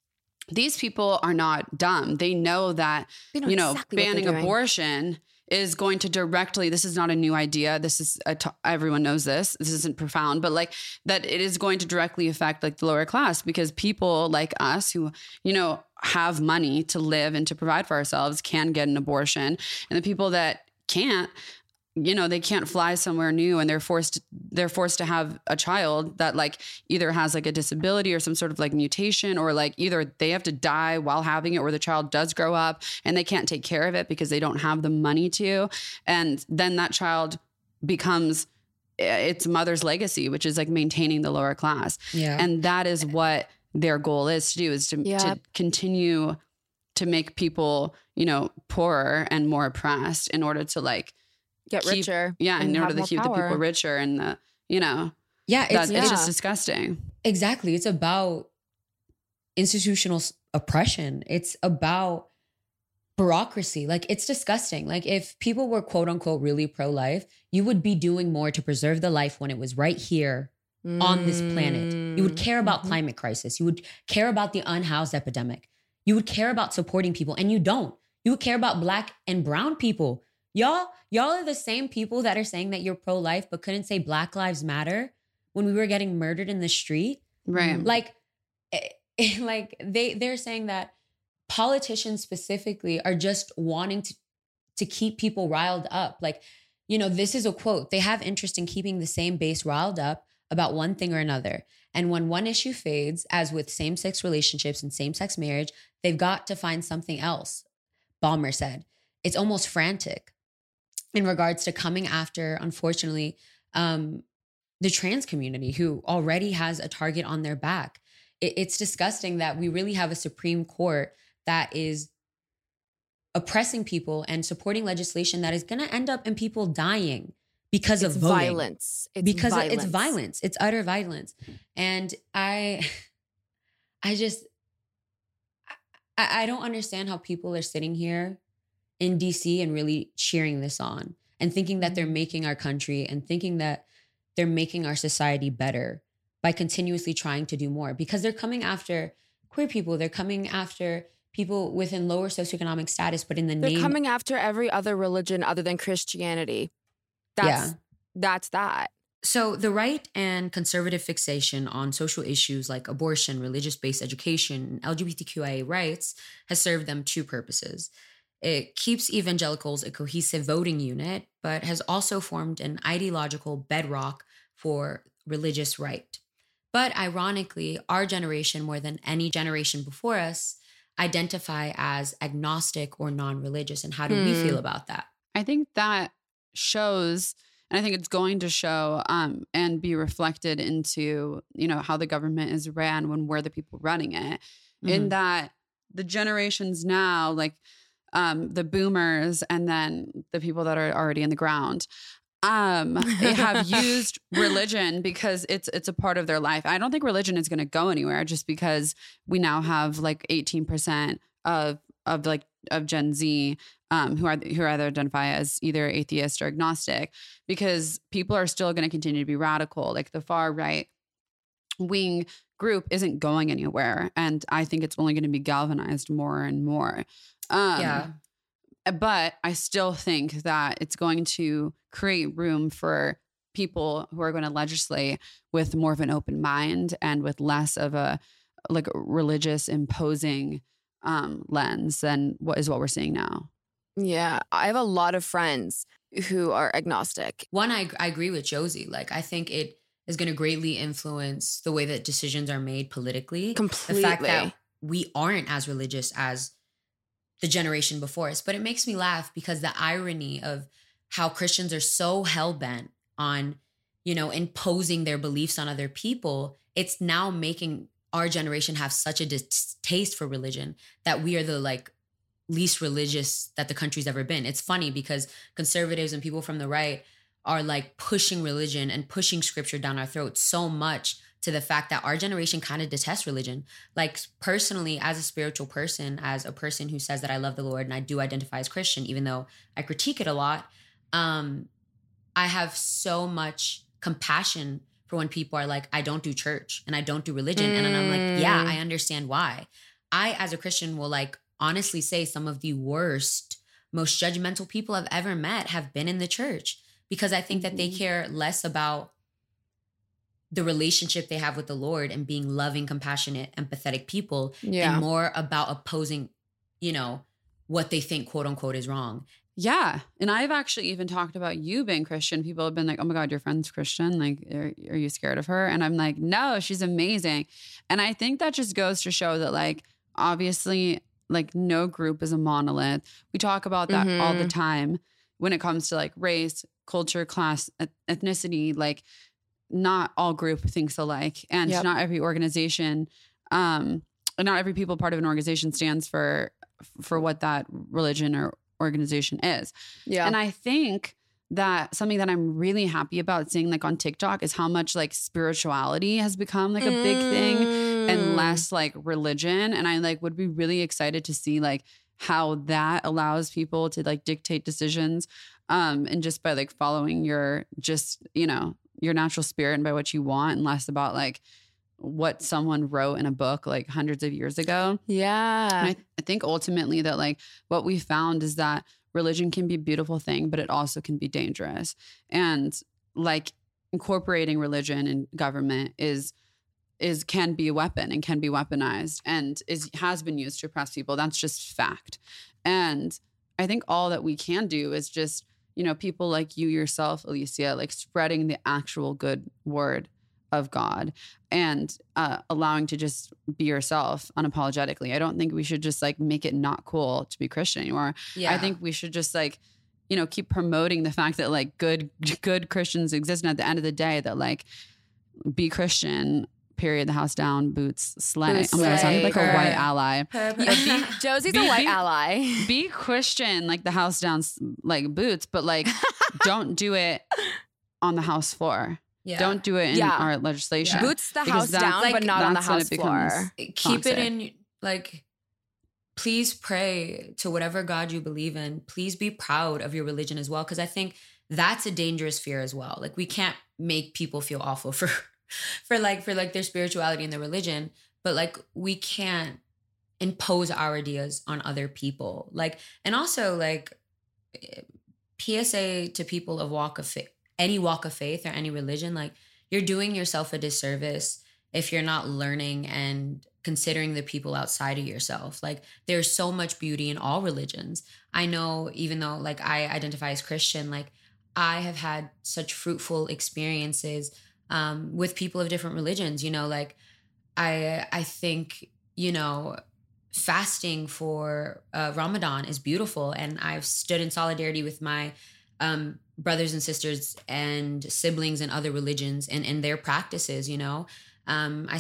these people are not dumb. They know that, They know exactly what they're banning doing. abortion is going to directly, this is not a new idea. This is, everyone knows this. This isn't profound, but like that it is going to directly affect like the lower class, because people like us who, have money to live and to provide for ourselves can get an abortion. And the people that can't, they can't fly somewhere new, and they're forced to have a child that like either has like a disability or some sort of like mutation, or like either they have to die while having it, or the child does grow up and they can't take care of it because they don't have the money to. And then that child becomes its mother's legacy, which is like maintaining the lower class. Yeah. And that is what their goal is to do, is to continue to make people, you know, poorer and more oppressed in order to like Get richer. Yeah, in order to keep the power. people richer and the, you know, Yeah, it's just disgusting. Exactly. It's about institutional oppression. It's about bureaucracy. Like, it's disgusting. Like, if people were quote unquote really pro-life, you would be doing more to preserve the life when it was right here on this planet. You would care about climate crisis. You would care about the unhoused epidemic. You would care about supporting people, and you don't. You would care about Black and brown people. Y'all are the same people that are saying that you're pro-life but couldn't say Black Lives Matter when we were getting murdered in the street. Right. Like, like they're saying that politicians specifically are just wanting to keep people riled up. Like, you know, this is a quote. They have interest in keeping the same base riled up about one thing or another. And when one issue fades, as with same-sex relationships and same-sex marriage, they've got to find something else. Ballmer said, it's almost frantic in regards to coming after, unfortunately, the trans community, who already has a target on their back. It's disgusting that we really have a Supreme Court that is oppressing people and supporting legislation that is going to end up in people dying because of voting. Violence. It's violence. It's utter violence. And I don't understand how people are sitting here in DC and really cheering this on and thinking that they're making our country and thinking that they're making our society better by continuously trying to do more, because they're coming after queer people. They're coming after people within lower socioeconomic status, but in the name. They're coming after every other religion other than Christianity. That's that. So the right and conservative fixation on social issues like abortion, religious-based education, and LGBTQIA rights has served them two purposes. It keeps evangelicals a cohesive voting unit, but has also formed an ideological bedrock for religious right. But ironically, our generation, more than any generation before us, identify as agnostic or non-religious. And how do we feel about that? I think that shows, and I think it's going to show and be reflected into, you know, how the government is ran when we're the people running it. In that the generations now, like the boomers and then the people that are already in the ground, they have used religion because it's a part of their life. I don't think religion is going to go anywhere just because we now have like 18% of Gen Z who either identify as either atheist or agnostic, because people are still going to continue to be radical. Like the far right wing group isn't going anywhere, and I think it's only going to be galvanized more and more. But I still think that it's going to create room for people who are going to legislate with more of an open mind and with less of a like religious imposing lens than what we're seeing now. Yeah, I have a lot of friends who are agnostic. One, I agree with Josie. Like, I think it is going to greatly influence the way that decisions are made politically. Completely. The fact that we aren't as religious as the generation before us. But it makes me laugh because the irony of how Christians are so hell-bent on, you know, imposing their beliefs on other people, it's now making our generation have such a distaste for religion that we are the like least religious that the country's ever been. It's funny because conservatives and people from the right are like pushing religion and pushing scripture down our throats so much to the fact that our generation kind of detests religion. Like, personally, as a spiritual person, as a person who says that I love the Lord and I do identify as Christian, even though I critique it a lot, I have so much compassion for when people are like, I don't do church and I don't do religion. And then I'm like, yeah, I understand why. I, as a Christian, will like honestly say some of the worst, most judgmental people I've ever met have been in the church, because I think that they care less about the relationship they have with the Lord and being loving, compassionate, empathetic people, and more about opposing, you know, what they think, quote unquote, is wrong. Yeah. And I've actually even talked about you being Christian. People have been like, oh my God, your friend's Christian. Like, are you scared of her? And I'm like, no, she's amazing. And I think that just goes to show that, like, obviously, like, no group is a monolith. We talk about that all the time when it comes to like race, culture, class, ethnicity. Like, not all group thinks alike, and not every organization, not every people part of an organization stands for for what that religion or organization is. Yeah. And I think that something that I'm really happy about seeing like on TikTok is how much like spirituality has become like a big thing and less like religion. And I like would be really excited to see like how that allows people to like dictate decisions. And just by like following your just, you know, your natural spirit and by what you want, and less about like what someone wrote in a book like hundreds of years ago. Yeah. And I think ultimately that like what we found is that religion can be a beautiful thing, but it also can be dangerous. And like incorporating religion in government can be a weapon and can be weaponized and has been used to oppress people. That's just fact. And I think all that we can do is just, you know, people like you yourself, Alicia, like spreading the actual good word of God and allowing to just be yourself unapologetically. I don't think we should just like make it not cool to be Christian anymore. Yeah. I think we should just like, you know, keep promoting the fact that like good Christians exist. And at the end of the day that like be Christian, period, the house down, boots, slay. Boots, Oh my God, I sounded like a slay. white ally. Josie's Be- a white be- ally. Be Christian, like the house down, like boots, but like don't do it on the house floor. Yeah. Don't do it in Yeah. our legislation. Yeah. Boots the Because house that's- down, like, but not on the that's when house it becomes- floor. Keep toxic. it in, like, please pray to whatever God you believe in. Please be proud of your religion as well. Because I think that's a dangerous fear as well. Like, we can't make people feel awful for their spirituality and their religion, but like we can't impose our ideas on other people. Like, and also like PSA to people of any walk of faith or any religion, like you're doing yourself a disservice if you're not learning and considering the people outside of yourself. Like there's so much beauty in all religions. I know, even though like I identify as Christian, like I have had such fruitful experiences with people of different religions. You know, like I think, you know, fasting for Ramadan is beautiful, and I've stood in solidarity with my brothers and sisters and siblings in other religions and their practices. You know, I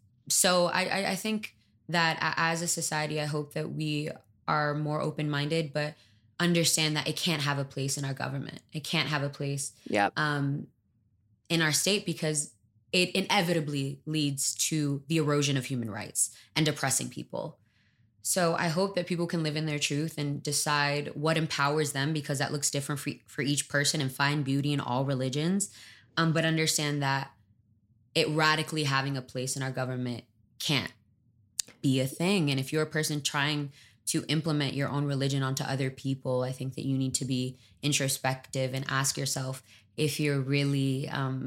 think that as a society, I hope that we are more open-minded, but understand that it can't have a place in our government. It can't have a place Yep. in our state, because it inevitably leads to the erosion of human rights and oppressing people. So I hope that people can live in their truth and decide what empowers them, because that looks different for each person, and find beauty in all religions. But understand that it radically having a place in our government can't be a thing. And if you're a person trying to implement your own religion onto other people, I think that you need to be introspective and ask yourself if you're really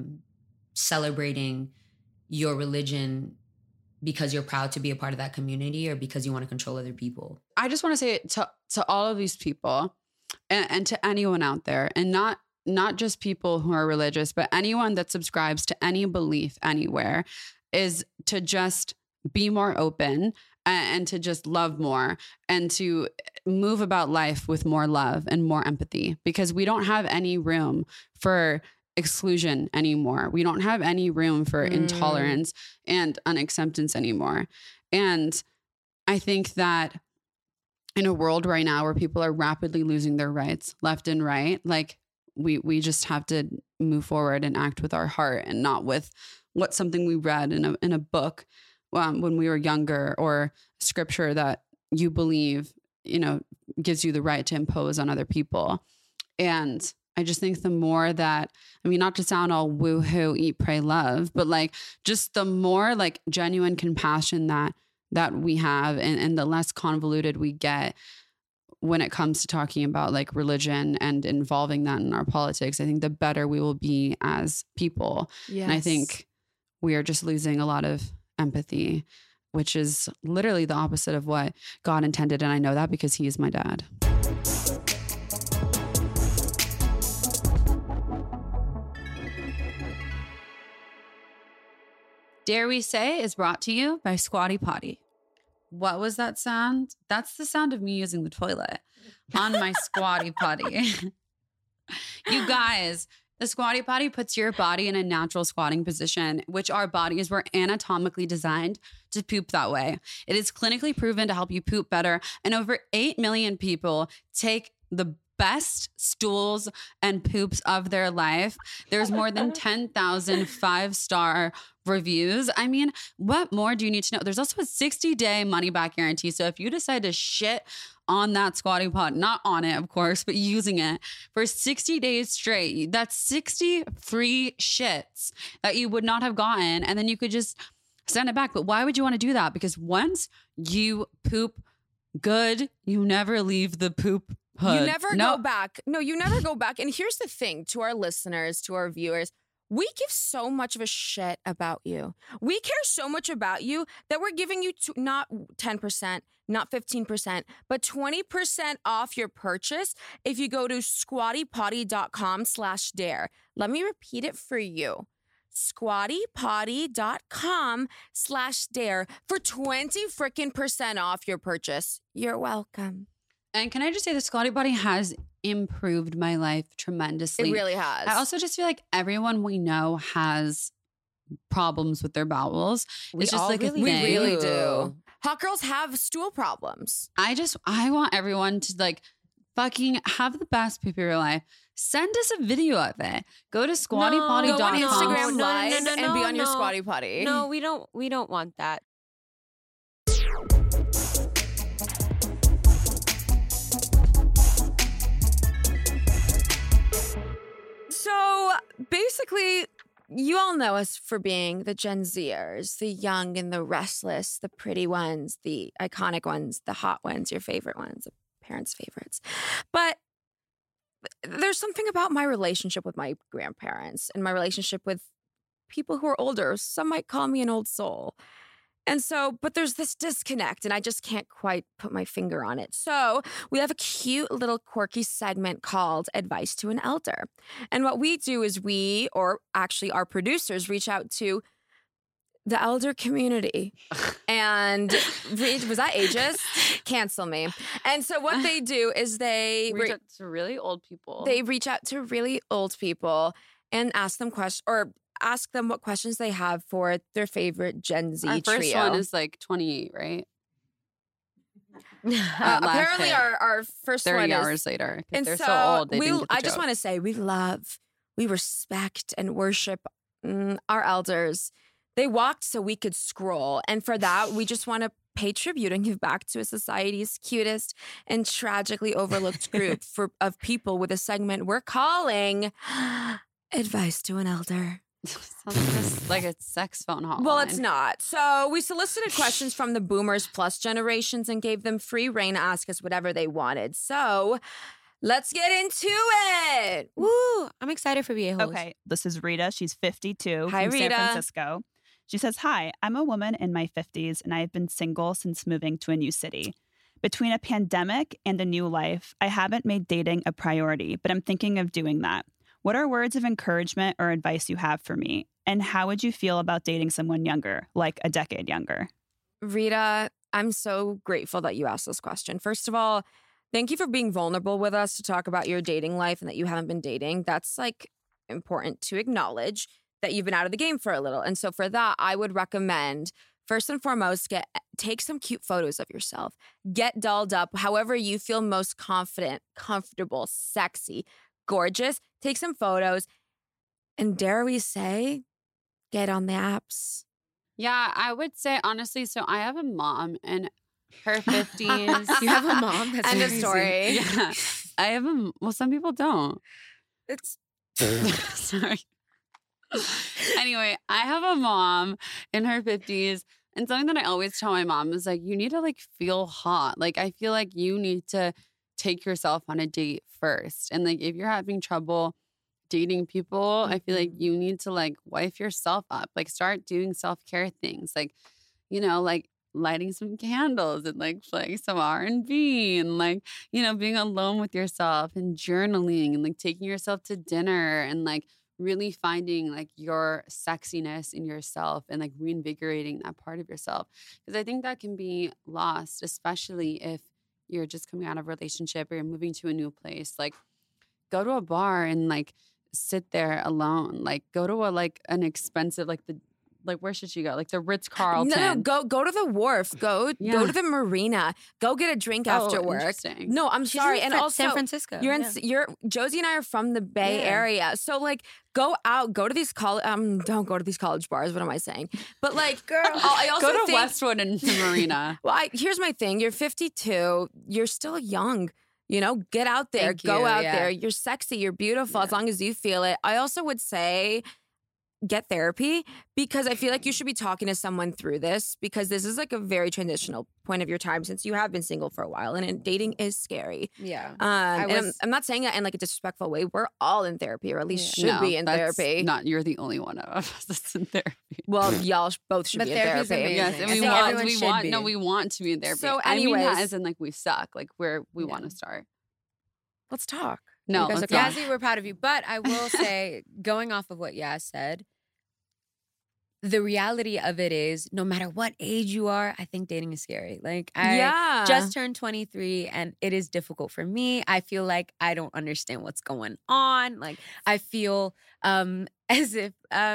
celebrating your religion because you're proud to be a part of that community, or because you want to control other people. I just want to say to all of these people and to anyone out there, and not just people who are religious, but anyone that subscribes to any belief anywhere, is to just be more open and to just love more and to move about life with more love and more empathy, because we don't have any room for exclusion anymore. We don't have any room for intolerance and unacceptance anymore. And I think that in a world right now where people are rapidly losing their rights left and right, like we just have to move forward and act with our heart, and not with what something we read in a book when we were younger, or scripture that you believe, you know, gives you the right to impose on other people. And I just think the more that, I mean, not to sound all woohoo, eat, pray, love, but like just the more like genuine compassion that we have, and the less convoluted we get when it comes to talking about like religion and involving that in our politics, I think the better we will be as people. Yes. And I think we are just losing a lot of empathy, which is literally the opposite of what God intended. And I know that because he is my dad. Dare We Say is brought to you by Squatty Potty. What was that sound? That's the sound of me using the toilet on my Squatty Potty. You guys, The Squatty Potty puts your body in a natural squatting position, which our bodies were anatomically designed to poop that way. It is clinically proven to help you poop better, and over 8 million people take the best stools and poops of their life. There's more than 10,000 5-star reviews. I mean, what more do you need to know? There's also a 60-day money-back guarantee. So if you decide to shit on that Squatty Pot, not on it, of course, but using it for 60 days straight, that's 60 free shits that you would not have gotten. And then you could just send it back. But why would you want to do that? Because once you poop good, you never leave the poop hood. You never go back. No, you never go back. And here's the thing to our listeners, to our viewers. We give so much of a shit about you. We care so much about you that we're giving you not 10%, not 15%, but 20% off your purchase if you go to squattypotty.com/dare. Let me repeat it for you. squattypotty.com/dare for 20 freaking % off your purchase. You're welcome. And can I just say the Squatty Potty has improved my life tremendously. It really has. I also just feel like everyone we know has problems with their bowels. It's just like really a thing. We really do. Hot girls have stool problems. I want everyone to like fucking have the best poop of your life. Send us a video of it. Go to squattypotty.com. Go on Instagram No, Live and be on your no. Squatty Potty. No, we don't want that. So basically, you all know us for being the Gen Zers, the young and the restless, the pretty ones, the iconic ones, the hot ones, your favorite ones, the parents' favorites. But there's something about my relationship with my grandparents and my relationship with people who are older. Some might call me an old soul. And so, but there's this disconnect and I just can't quite put my finger on it. So we have a cute little quirky segment called Advice to an Elder. And what we do is or actually our producers, reach out to the elder community. And was that ageist? Cancel me. And so what they do is they reach out to really old people. They reach out to really old people and ask them what questions they have for their favorite Gen Z Our trio. first one is like 28, right? Apparently our first 30 one is hours later. And They're so, so old. They didn't get the I just joke. want to say we respect and worship our elders. They walked so we could scroll. And for that, we just want to pay tribute and give back to a society's cutest and tragically overlooked group of people with a segment we're calling Advice to an Elder. Sounds just like a sex phone hotline. Well, it's not. So we solicited questions from the boomers plus generations and gave them free reign to ask us whatever they wanted. So let's get into it. Woo! I'm excited for BA host. Okay, this is Rita. She's 52 Hi, from San Rita. Francisco. She says, "Hi, I'm a woman in my 50s and I've been single since moving to a new city. Between a pandemic and a new life, I haven't made dating a priority, but I'm thinking of doing that. What are words of encouragement or advice you have for me? And how would you feel about dating someone younger, like a decade younger?" Rita, I'm so grateful that you asked this question. First of all, thank you for being vulnerable with us to talk about your dating life and that you haven't been dating. That's like important to acknowledge that you've been out of the game for a little. And so for that, I would recommend first and foremost, take some cute photos of yourself. Get dolled up however you feel most confident, comfortable, sexy, gorgeous. Take some photos. And dare we say, get on the apps. Yeah, I would say honestly, so I have a mom in her 50s. You have a mom? That's End of crazy. story. Yeah. I have well, some people don't. It's Sorry. Anyway, I have a mom in her 50s. And something that I always tell my mom is like, you need to like feel hot. Like, I feel like you need to take yourself on a date first. And like, if you're having trouble dating people, I feel like you need to like wife yourself up. Like, start doing self-care things. Like, you know, like lighting some candles and like playing some R&B and like, you know, being alone with yourself and journaling and like taking yourself to dinner and like really finding like your sexiness in yourself and like reinvigorating that part of yourself. Because I think that can be lost, especially if you're just coming out of a relationship or you're moving to a new place. Like, go to a bar and like sit there alone. Like go to an expensive where should she go? Like the Ritz Carlton. No, go to the wharf. Go to the marina. Go get a drink after work. Interesting. No, I'm sorry. And also San Francisco. You're Josie and I are from the Bay Area. So like go out, go to these don't go to these college bars. What am I saying? But like girl, I also go to think, Westwood and the marina. Well, here's my thing. You're 52. You're still young. You know, get out there. Go out there. You're sexy. You're beautiful as long as you feel it. I also would say get therapy because I feel like you should be talking to someone through this because this is like a very transitional point of your time since you have been single for a while and dating is scary. Yeah. I'm not saying that in like a disrespectful way. We're all in therapy or at least should be in therapy. Not you're the only one of us that's in therapy. Well, y'all both should be in therapy. Amazing. Yes, and we want to be in therapy. So I mean that anyways- as in like we suck. Like we want to start. Let's talk. No, You guys let's okay? not. Yazzie, we're proud of you. But I will say, going off of what Yaz said, the reality of it is no matter what age you are, I think dating is scary. Like I just turned 23 and it is difficult for me. I feel like I don't understand what's going on. Like I feel as if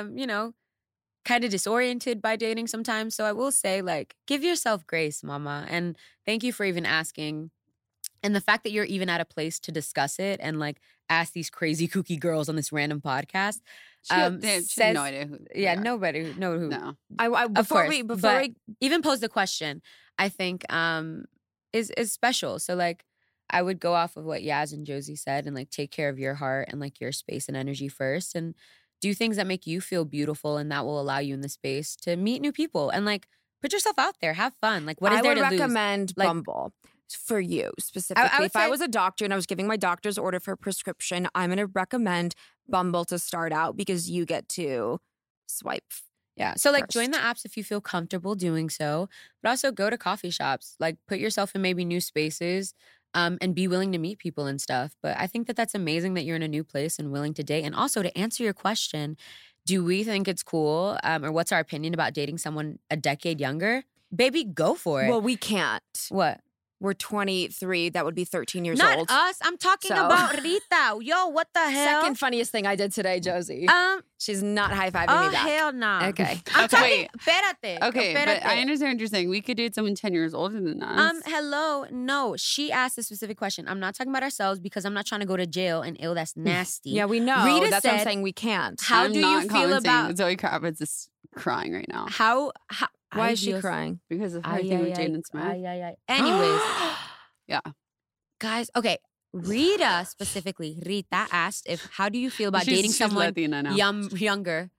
kind of disoriented by dating sometimes. So I will say like give yourself grace, mama. And thank you for even asking. And the fact that you're even at a place to discuss it and like ask these crazy kooky girls on this random podcast. She had no idea who. Nobody know who. No. Before But we even pose the question, I think is special. So like I would go off of what Yaz and Josie said and like take care of your heart and like your space and energy first and do things that make you feel beautiful and that will allow you in the space to meet new people and like put yourself out there, have fun. Like what is there to lose? I would recommend Like- Bumble. For you specifically. would If I say- was a doctor and I was giving my doctor's order for a prescription, I'm going to recommend Bumble to start out because you get to swipe. Yeah. So like first. join the apps if you feel comfortable doing so, but also go to coffee shops, like put yourself in maybe new spaces and be willing to meet people and stuff. But I think that that's amazing that you're in a new place and willing to date. And also to answer your question, do we think it's cool or what's our opinion about dating someone a decade younger? Baby, go for it. Well, we can't. What? We're 23. That would be 13 years Not old. us. I'm talking So- about Rita. Yo, what the hell? Second funniest thing I did today, Josie. She's not high-fiving Oh, me back. hell no. Okay. I'm Okay. talking, espérate. Okay, but espérate. I understand what you're saying. We could date someone 10 years older than us. Hello. No, she asked a specific question. I'm not talking about ourselves because I'm not trying to go to jail and ew, that's nasty. Yeah, we know. Rita That's what I'm said- saying. We can't. How I'm do not you feel commenting. about Zoe Kravitz is crying right now how Why is she Dios. crying? because of her Ay, thing ay, with ay, Jaden Smith. ay, ay, ay. Anyways, Yeah. guys, okay. Rita specifically, Rita asked how do you feel about She's- dating she's someone Latina now. younger,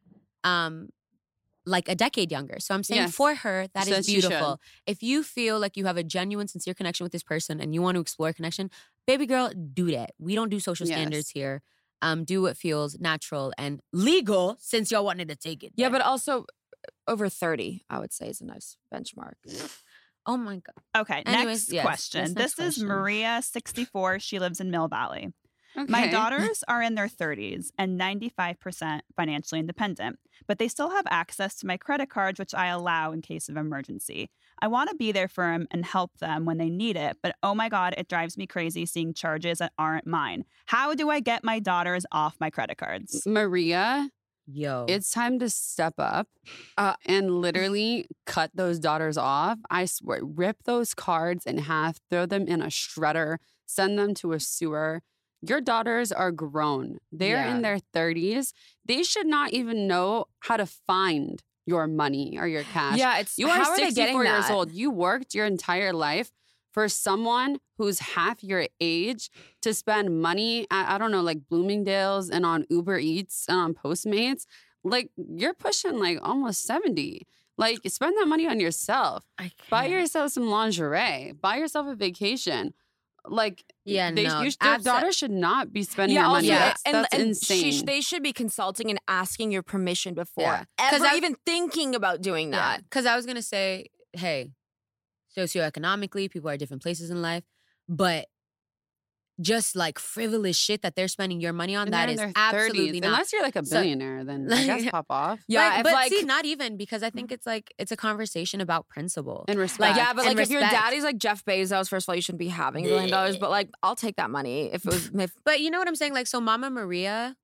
like a decade younger. So I'm saying Yes. for her, that is Says she should. beautiful. If you feel like you have a genuine, sincere connection with this person and you want to explore a connection, baby girl, do that. We don't do social Yes. standards here. Do what feels natural and legal since y'all wanted to take it. Yeah, there. but also over 30, I would say, is a nice benchmark. oh my God. Okay, Anyways, next yes, question. yes, This next is question. Maria, 64. She lives in Mill Valley. My Okay. daughters are in their 30s and 95% financially independent, but they still have access to my credit cards, which I allow in case of emergency. I want to be there for them and help them when they need it, but oh my God, it drives me crazy seeing charges that aren't mine. How do I get my daughters off my credit cards? Maria, Yo. it's time to step up and literally cut those daughters off. I swear, rip those cards in half, throw them in a shredder, send them to a sewer. Your daughters are grown. They're Yeah. in their 30s. They should not even know how to find your money or your cash. Yeah, it's You how are are they getting 64 years that? old. You worked your entire life for someone who's half your age to spend money at, I don't know, like Bloomingdale's and on Uber Eats and on Postmates. Like, you're pushing like almost 70. Like, spend that money on yourself. Buy yourself some lingerie. Buy yourself a vacation. Like, Yeah, no. your daughter should not be spending Yeah, your money. also, That's insane. They should be consulting and asking your permission before Yeah. 'Cause ever even thinking about doing Yeah, that. because I was gonna say, hey, socioeconomically, people are at different places in life, but just like frivolous shit that they're spending your money on, And that they're is in their absolutely 30s. not. Unless you're like a So- billionaire, then I guess pop off. Yeah, Like, if, but like- see, not even because I think it's like it's a conversation about principle. And respect. Yeah, but And like if your respect. daddy's like Jeff Bezos, first of all, you shouldn't be having $1 billion. But like, I'll take that money if it was. But you know what I'm saying? Like, so Mama Maria,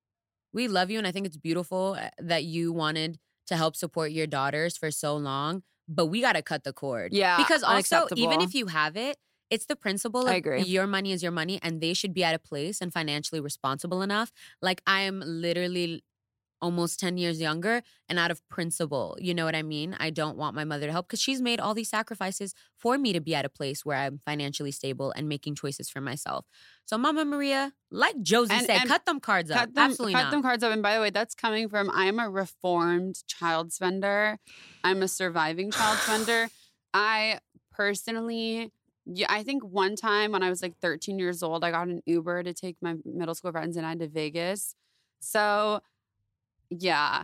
we love you, and I think it's beautiful that you wanted to help support your daughters for so long, but we got to cut the cord. Yeah, Because also, unacceptable. even if you have it, it's the principle I of agree. your money is your money, and they should be at a place and financially responsible enough. Like, I am literally almost 10 years younger, and out of principle, you know what I mean? I don't want my mother to help because she's made all these sacrifices for me to be at a place where I'm financially stable and making choices for myself. So Mama Maria, like Josie And- said, and cut them cards up. Cut them, Absolutely cut not. them cards up. And by the way, that's coming from, I am a reformed child spender. I'm a surviving child spender. I personally, I think one time when I was like 13 years old, I got an Uber to take my middle school friends and I to Vegas. So, yeah.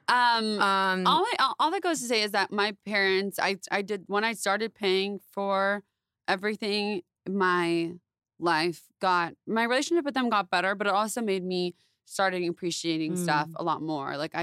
All that goes to say is that my parents, I did, when I started paying for everything, my my relationship with them got better, but it also made me starting appreciating stuff a lot more. Like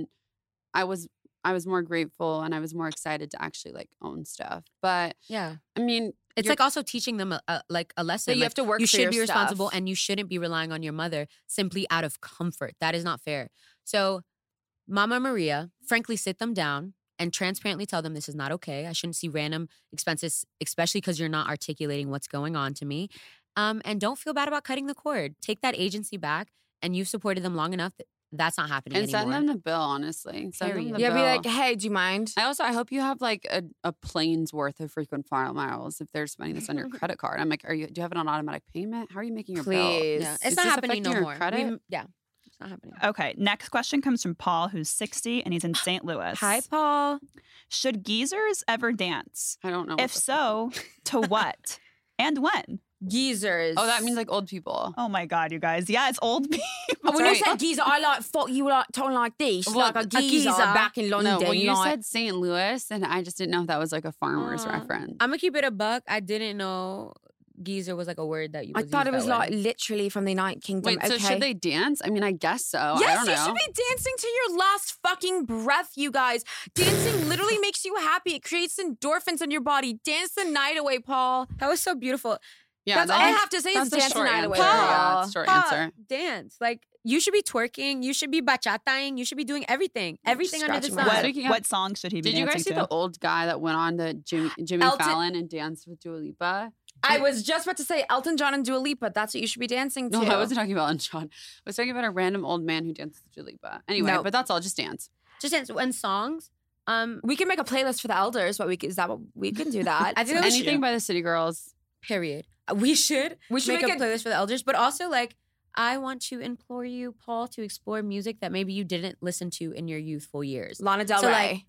I was more grateful and I was more excited to actually like own stuff. But Yeah. I mean, It's like also teaching them a lesson. That you Like, have to work You for should your be responsible stuff. and you shouldn't be relying on your mother simply out of comfort. That is not fair. So Mama Maria, frankly, sit them down and transparently tell them this is not okay. I shouldn't see random expenses, especially because you're not articulating what's going on to me. And don't feel bad about cutting the cord. Take that agency back, and you've supported them long enough that that's not happening and anymore. send them the bill, honestly. Send them Period. the Yeah, bill. be like, hey, do you mind? I hope you have like a plane's worth of frequent flyer miles if they're spending this on your credit card. I'm like, do you have it on automatic payment? How are you making your bill? Please. Yeah, Is it's not this happening affecting no your more. credit? It's not happening. Okay, next question comes from Paul, who's 60 and he's in St. Louis. Hi, Paul. Should geezers ever dance? I don't know. If so, to what? And when? Geezers. Oh, that means like old people. Oh my God, you guys. Yeah, it's old people. When Sorry. you said geezer, I like thought you were like talking like this, Well, like a a geezer, geezer. back in London. No, well, you like, said St. Louis, and I just didn't know if that was like a farmer's Aw. reference. I'm gonna keep it a buck. I didn't know geezer was like a word that you. I thought it was that like way. literally from the United Kingdom. Wait, so okay. should they dance? I mean, I guess so. I Yes, don't you know. should be dancing to your last fucking breath, you guys. Dancing literally makes you happy. It creates endorphins in your body. Dance the night away, Paul. That was so beautiful. Yeah, That's all I have to say is that's the dance the short night away. answer. Yeah, Paul. that's the short Pa, answer. dance. Like, you should be twerking. You should be bachataing. You should be doing everything. Everything under the Scratching sun. my What, head. Speaking of- what song should he be Did you dancing guys see to? the old guy that went on to Jimmy Elton- Fallon and danced with Dua Lipa? I was just about to say Elton John and Dua Lipa. That's what you should be dancing to. No, I wasn't talking about Elton John. I was talking about a random old man who dances with Dua Lipa. Anyway, No. but that's all. Just dance. Just dance. And songs. We can make a playlist for the elders, but is that what we can do that? I think that we Anything should. by the City Girls. Period. We should should make a make playlist for the elders. But also, like, I want to implore you, Paul, to explore music that maybe you didn't listen to in your youthful years. Lana Del So, Rey. like,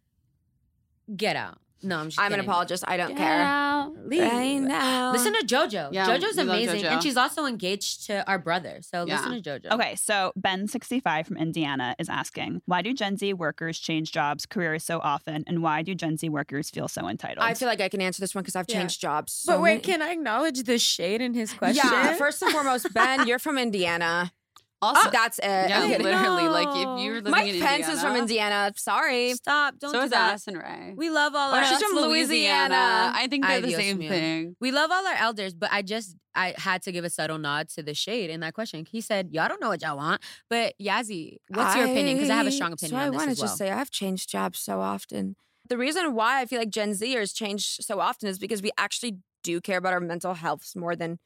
Get out. No, I'm just I'm an kidding. apologist. I don't Get care. out. Leave. Right now. Listen to JoJo. Yeah, JoJo's we love amazing. JoJo. And she's also engaged to our brother. So Yeah. listen to JoJo. Okay, so Ben65 from Indiana is asking, why do Gen Z workers change jobs, careers so often, and why do Gen Z workers feel so entitled? I feel like I can answer this one because I've Yeah. changed jobs. But so wait, many- can I acknowledge the shade in his question? Yeah, first and foremost, Ben, you're from Indiana. Also, That's it. yeah, I'm kidding. literally. Like if you were living Mike in Pence is from Indiana. Sorry. Stop. Don't So do is that. Addison Rae. We love all Oh, our no, she's that's from Louisiana. I think they're the Ay, Dios same mío. thing. We love all our elders, but I had to give a subtle nod to the shade in that question. He said, y'all don't know what y'all want. But Yazzie, what's your opinion? Because I have a strong opinion So I on this want to as well. just say I've changed jobs so often. The reason why I feel like Gen Zers change so often is because we actually do care about our mental health more than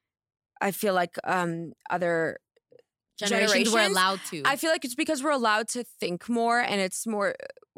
I feel like other Generations were generations, allowed to. I feel like it's because we're allowed to think more and it's more,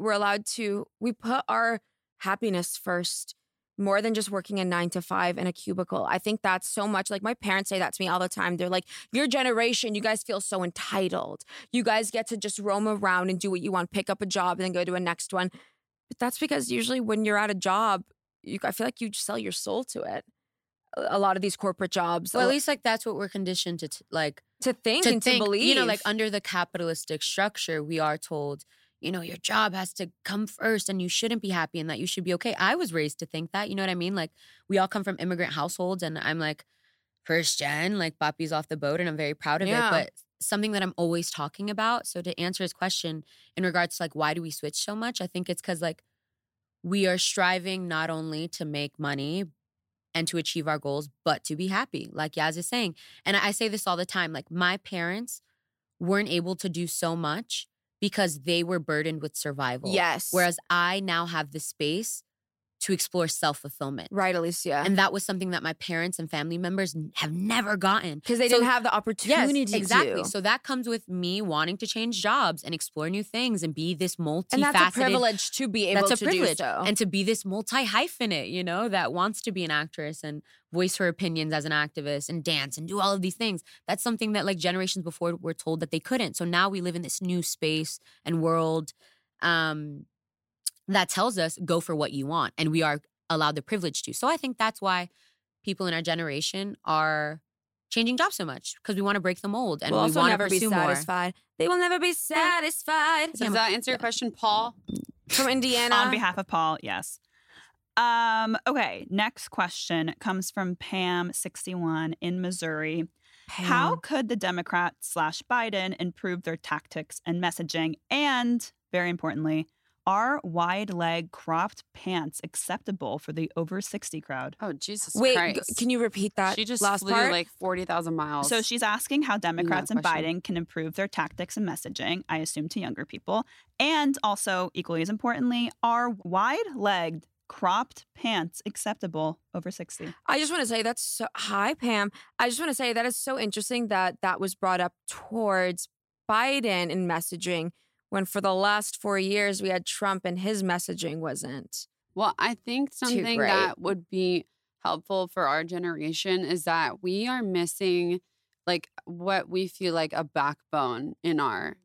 we put our happiness first more than just working a 9 to 5 in a cubicle. I think that's so much like my parents say that to me all the time. They're like, your generation, you guys feel so entitled. You guys get to just roam around and do what you want, pick up a job and then go to a next one. But that's because usually when you're at a job, I feel like you sell your soul to it. A lot of these corporate jobs. well, at least like that's what we're conditioned to to think and to believe. You know, like under the capitalistic structure, we are told, you know, your job has to come first and you shouldn't be happy and that you should be okay. I was raised to think that, you know what I mean? Like we all come from immigrant households and I'm like first gen, like Papi's off the boat and I'm very proud of Yeah. it. But something that I'm always talking about. So to answer his question in regards to like, why do we switch so much? I think it's because like we are striving not only to make money and to achieve our goals, but to be happy, like Yaz is saying. And I say this all the time, like my parents weren't able to do so much because they were burdened with survival. Yes. Whereas I now have the space to explore self-fulfillment. Right, Alicia. And that was something that my parents and family members have never gotten. Because they So- didn't have the opportunity Yes, exactly. to. So that comes with me wanting to change jobs and explore new things and be this multifaceted. And that's a privilege to be able That's a to privilege. do so. And to be this multi-hyphenate, you know, that wants to be an actress and voice her opinions as an activist and dance and do all of these things. That's something that like generations before were told that they couldn't. So now we live in this new space and world that tells us go for what you want. And we are allowed the privilege to. So I think that's why people in our generation are changing jobs so much, because we want to break the mold and we'll we also want to never be pursue more. satisfied. They will never be satisfied. Does that answer your question, Paul? From Indiana. On behalf of Paul, yes. Okay, next question comes from Pam61 in Missouri. How could the Democrat/Biden improve their tactics and messaging? And, very importantly, are wide leg cropped pants acceptable for the over 60 crowd? Oh, Jesus Wait, Christ. can you repeat that She just last flew part? like 40,000 miles. So she's asking how Democrats and question. Biden can improve their tactics and messaging, I assume to younger people. And also, equally as importantly, are wide-legged cropped pants acceptable over 60? I just want to say that's so. Hi, Pam. I just want to say that is so interesting that that was brought up towards Biden in messaging, when for the last 4 years we had Trump and his messaging wasn't. Well, I think something great. that would be helpful for our generation is that we are missing like what we feel like a backbone in our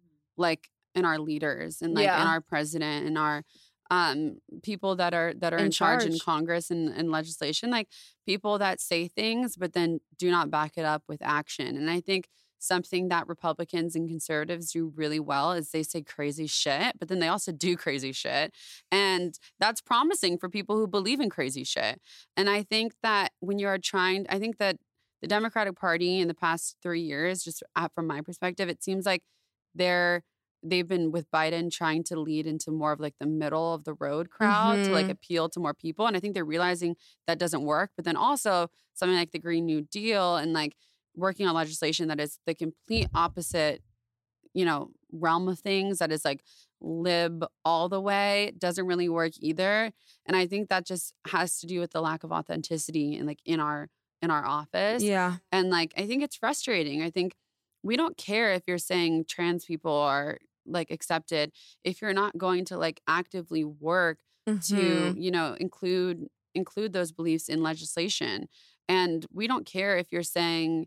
leaders and like Yeah. in our president and our people that are in charge in Congress and legislation, like people that say things but then do not back it up with action. And I think something that Republicans and conservatives do really well is they say crazy shit, but then they also do crazy shit. And that's promising for people who believe in crazy shit. And I think that when you are I think that the Democratic Party in the past 3 years, just from my perspective, it seems like they've been with Biden trying to lead into more of like the middle of the road crowd to like appeal to more people. And I think they're realizing that doesn't work. But then also something like the Green New Deal and like working on legislation that is the complete opposite, realm of things, that is like lib all the way, doesn't really work either. And I think that just has to do with the lack of authenticity and like in our office. Yeah. And like, I think it's frustrating. I think we don't care if you're saying trans people are like accepted, if you're not going to like actively work to, include those beliefs in legislation. And we don't care if you're saying,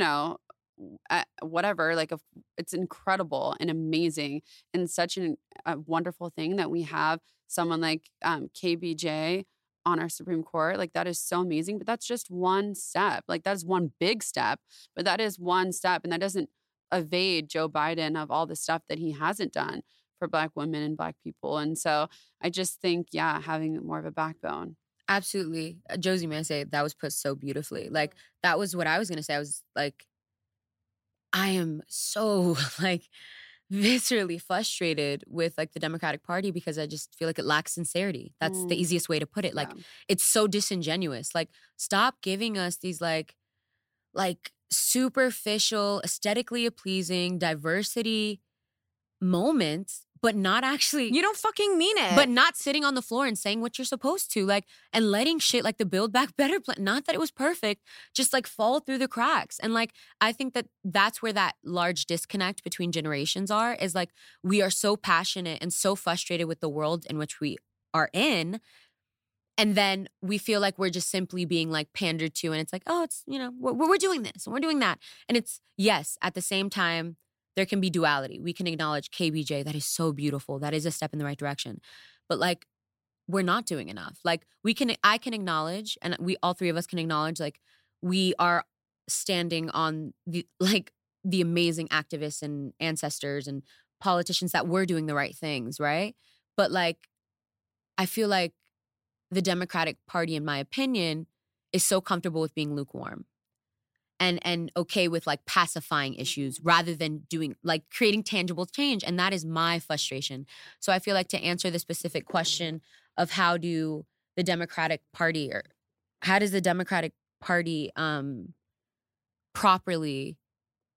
whatever, like it's incredible and amazing and such a wonderful thing that we have someone like KBJ on our Supreme Court. Like that is so amazing, but that's just one step. Like that is one big step, but that is one step. And that doesn't evade Joe Biden of all the stuff that he hasn't done for Black women and Black people. And so I just think, having more of a backbone. Absolutely. Josie, may I say, that was put so beautifully. Like, that was what I was going to say. I was like, I am so like viscerally frustrated with like the Democratic Party because I just feel like it lacks sincerity. That's the easiest way to put it. Like, it's so disingenuous. Like, stop giving us these like superficial, aesthetically pleasing diversity moments, but not actually. You don't fucking mean it. But not sitting on the floor and saying what you're supposed to, like, and letting shit like the Build Back Better plan, not that it was perfect, just like fall through the cracks. And like, I think that that's where that large disconnect between generations is like, we are so passionate and so frustrated with the world in which we are in. And then we feel like we're just simply being like pandered to. And it's like, oh, it's, we're doing this and we're doing that. And it's, yes, at the same time, there can be duality. We can acknowledge KBJ. That is so beautiful. That is a step in the right direction. But like, we're not doing enough. Like I can acknowledge, and all three of us can acknowledge, like we are standing on the amazing activists and ancestors and politicians that were doing the right things, right? But like, I feel like the Democratic Party, in my opinion, is so comfortable with being lukewarm. And okay with like pacifying issues rather than doing like creating tangible change. And that is my frustration. So I feel like to answer the specific question of how does the Democratic Party properly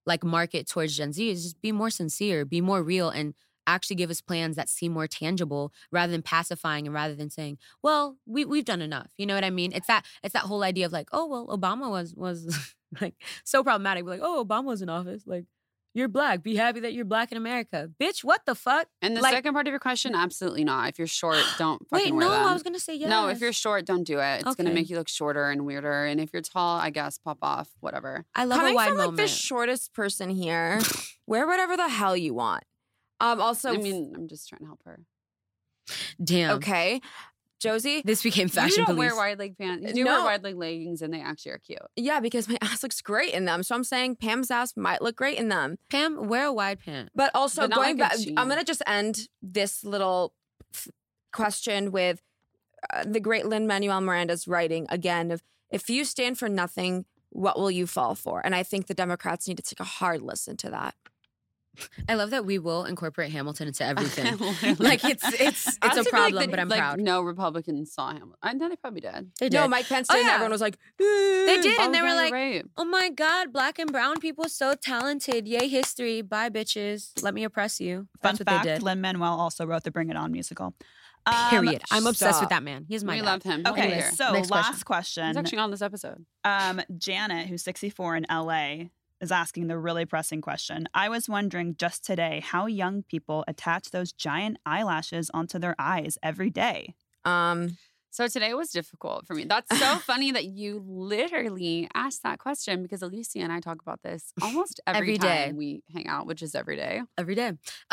like market towards Gen Z is just be more sincere, be more real, and actually give us plans that seem more tangible rather than pacifying and rather than saying, well, we've done enough. You know what I mean? It's that whole idea of like, oh, well, Obama was like so problematic. We're like, oh, Obama was in office. Like, you're Black. Be happy that you're Black in America. Bitch, what the fuck? And the like, second part of your question, absolutely not. If you're short, don't fucking wait, wear no, them. I was going to say yes. No, if you're short, don't do it. It's going to Okay. make you look shorter and weirder. And if you're tall, I guess, pop off, whatever. I love Coming a wide from moment. like the shortest person here, wear whatever the hell you want. Also, I mean, I'm just trying to help her. Damn. okay, Josie. This became You fashion don't police. wear wide leg pants. You do No. wear wide leg leggings and they actually are cute. Yeah, because my ass looks great in them. So I'm saying Pam's ass might look great in them. Pam, wear a wide pant. But also But not going like a back, jean. I'm gonna just end this little question with the great Lin-Manuel Miranda's writing again of, if you stand for nothing, what will you fall for? And I think the Democrats need to take a hard listen to that. I love that we will incorporate Hamilton into everything. Literally. Like it's I a also feel like problem, that, but I'm like, proud. No Republicans saw him. I know they probably did. They did. No, Mike Pence Oh, did, and yeah. everyone was like, They did, and they Oh, were yeah, like, you're right. "Oh my God, Black and brown people so talented! Yay, history! Bye, bitches! Let me oppress you." Fun That's what fact, they did. Lin-Manuel also wrote the Bring It On musical. Period. I'm obsessed stop. with that man. He's my we guy. love him. Okay, Here. so Next last He's question. actually on this episode. Janet, who's 64 in LA, is asking the really pressing question. I was wondering just today how young people attach those giant eyelashes onto their eyes every day. So today was difficult for me. That's so funny that you literally asked that question because Alicia and I talk about this almost every Every day. time we hang out, which is every day. Every day.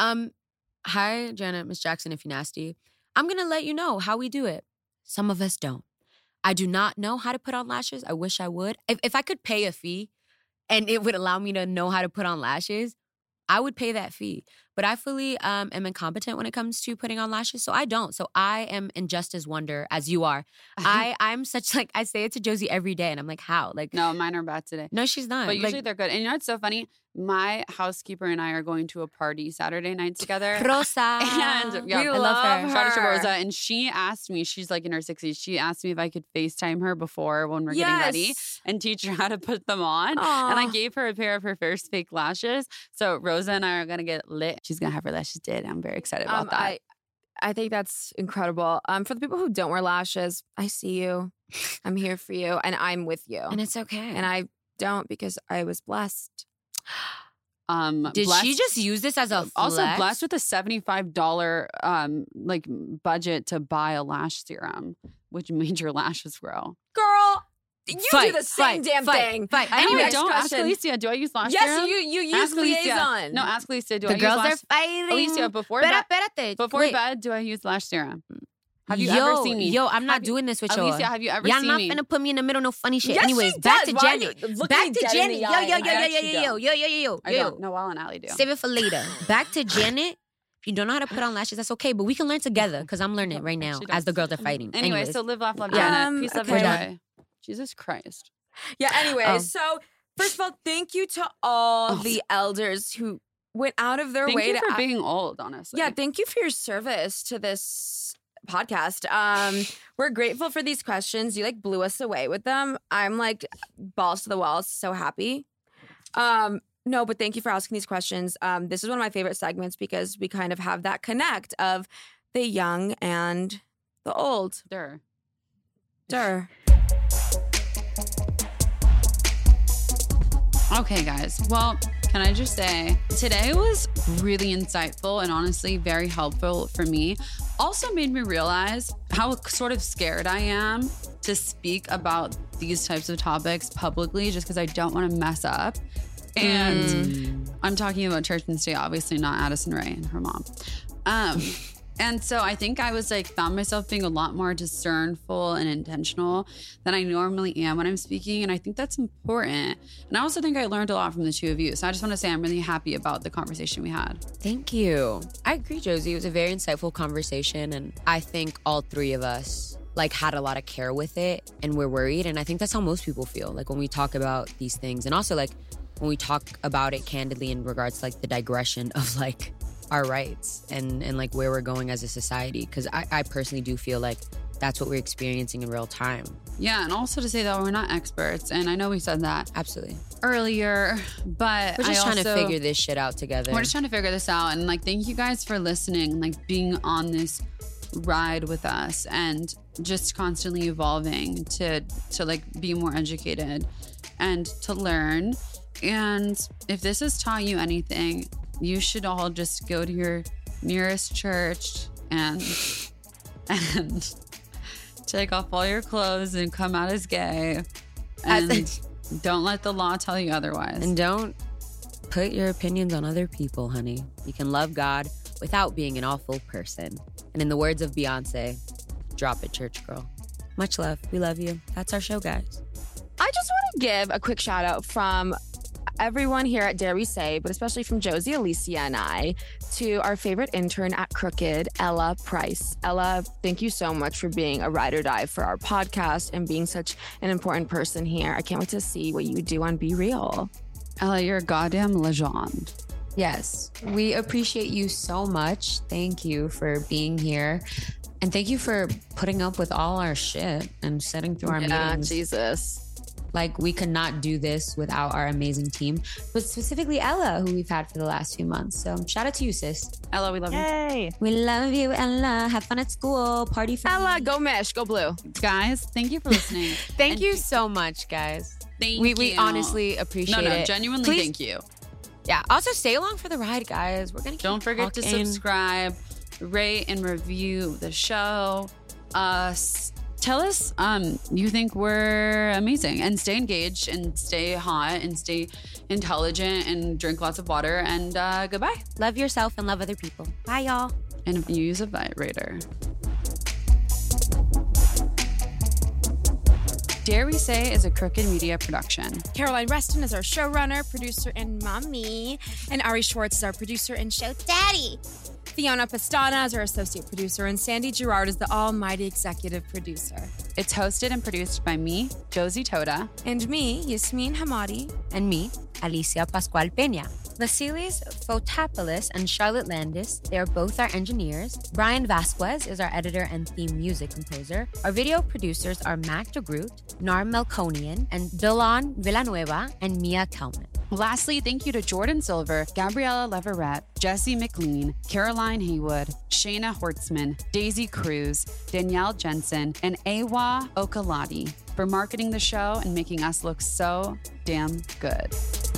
Hi, Janet, Miss Jackson, if you're nasty. I'm gonna let you know how we do it. Some of us don't. I do not know how to put on lashes. I wish I would. If I could pay a fee and it would allow me to know how to put on lashes, I would pay that fee. But I fully am incompetent when it comes to putting on lashes, so I don't. So I am in just as wonder as you are. I'm such like, I say it to Josie every day, and I'm like, how? Like, No, mine are bad today. no, she's not. But usually like, they're good. And you know what's so funny? My housekeeper and I are going to a party Saturday night together. Rosa. And yeah, We I love love her. Shout out to her. Rosa. And she asked me, she's like in her 60s, she asked me if I could FaceTime her before when we're getting ready and teach her how to put them on. Aw. And I gave her a pair of her first fake lashes. So Rosa and I are going to get lit. She's going to have her lashes did. I'm very excited about that. I think that's incredible. For the people who don't wear lashes, I see you. I'm here for you, and I'm with you. and it's okay. And I don't because I was blessed. Did blessed- she just use this as a also flex? blessed with a $75 like budget to buy a lash serum, which made your lashes grow. Girl, you Fight, do the same fight, damn fight, thing. fight. Anyway, Next don't ask question. Alicia. Do I use lash Yes, serum? you use Ask Alicia. liaison. No, ask Alicia. Do I The use girls lash are fighting. Alicia, before bed, Espérate. before Wait. bed, do I use lash serum? Have you yo, ever seen me? Yo, I'm not Have you- doing this with y'all. Alicia, have you ever Y'all seen not me? finna put me in the middle, no funny shit. Yes, Anyways, she back does. to Why are Jenny. you looking Back me to dead in Jenny. the Yo, eye? yo, yo, I yo, yo, actually yo, don't. yo. I don't. Noelle and Allie do. Save it for later. Back to Janet. If you don't know how to put on lashes, that's okay, but we can learn together because I'm learning right now She as the does. girls are fighting. Anyway, Anyways. so live, laugh, love, Yeah. Janet. Peace, love, okay. and joy. Jesus Christ. Yeah, anyway, Oh. so first of all, thank you to all the elders who went out of their Thank way you to for being old, honestly. Yeah, thank you for your service to this podcast. We're grateful for these questions. You like blew us away with them. I'm like balls to the walls, so happy. No, but thank you for asking these questions. This is one of my favorite segments because we kind of have that connect of the young and the old. Durr. Durr. Okay, guys. Well, can I just say, today was really insightful and honestly very helpful for me. Also made me realize how sort of scared I am to speak about these types of topics publicly just because I don't want to mess up. And I'm talking about church and state, obviously not Addison Rae and her mom. And so I think I was like, found myself being a lot more discernful and intentional than I normally am when I'm speaking. And I think that's important. And I also think I learned a lot from the two of you. So I just want to say I'm really happy about the conversation we had. Thank you. I agree, Josie. It was a very insightful conversation, and I think all three of us like had a lot of care with it, and we're worried. And I think that's how most people feel, like when we talk about these things, and also like when we talk about it candidly in regards to like the digression of like our rights and like where we're going as a society. Because I personally do feel like that's what we're experiencing in real time. Yeah. And also to say that we're not experts. And I know we said that. Absolutely. earlier, but We're just trying to figure this shit out together. We're just trying to figure this out. And like, thank you guys for listening, like being on this ride with us and just constantly evolving to like be more educated and to learn. And if this has taught you anything, you should all just go to your nearest church and take off all your clothes and come out as gay. And don't let the law tell you otherwise. And don't put your opinions on other people, honey. You can love God without being an awful person. And in the words of Beyonce, drop it, church girl. Much love. We love you. That's our show, guys. I just want to give a quick shout out from everyone here at Dare We Say, but especially from Josie, Alicia, and I, to our favorite intern at Crooked, Ella Price. Ella, thank you so much for being a ride or die for our podcast and being such an important person here. I can't wait to see what you do on Be Real. Ella, you're a goddamn legend. Yes, we appreciate you so much. Thank you for being here. And thank you for putting up with all our shit and sitting through our meetings. Jesus. Like, we could not do this without our amazing team, but specifically Ella, who we've had for the last few months. So shout out to you, sis. Ella, we love Yay. We love you, Ella. Have fun at school. Party for Ella, me. go Mish, go Blue. you. Guys, thank you for listening. Thank And you so much, guys. we We honestly appreciate it. Genuinely Please- thank you. Yeah. Also, stay along for the ride, guys. We're gonna keep Don't forget to talking. subscribe, rate, and review the show. Tell us you think we're amazing, and stay engaged and stay hot and stay intelligent and drink lots of water, and goodbye. Love yourself and love other people. Bye, y'all. And if you use a vibrator. Dare We Say is a Crooked Media production. Caroline Reston is our showrunner, producer, and mommy. And Ari Schwartz is our producer and show daddy. Fiona Pastana is our associate producer, and Sandy Girard is the almighty executive producer. It's hosted and produced by me, Josie Toda. And me, Yasmin Hamadi. And me, Alicia Pascual Peña. Vasilis Fotopoulos and Charlotte Landis, they are both our engineers. Brian Vasquez is our editor and theme music composer. Our video producers are Mac DeGroot, Nar Melkonian, and Dylan Villanueva, and Mia Kelman. Lastly, thank you to Jordan Silver, Gabriella Leverett, Jesse McLean, Caroline Haywood, Shayna Hortzman, Daisy Cruz, Danielle Jensen, and Awa Okalati for marketing the show and making us look so damn good.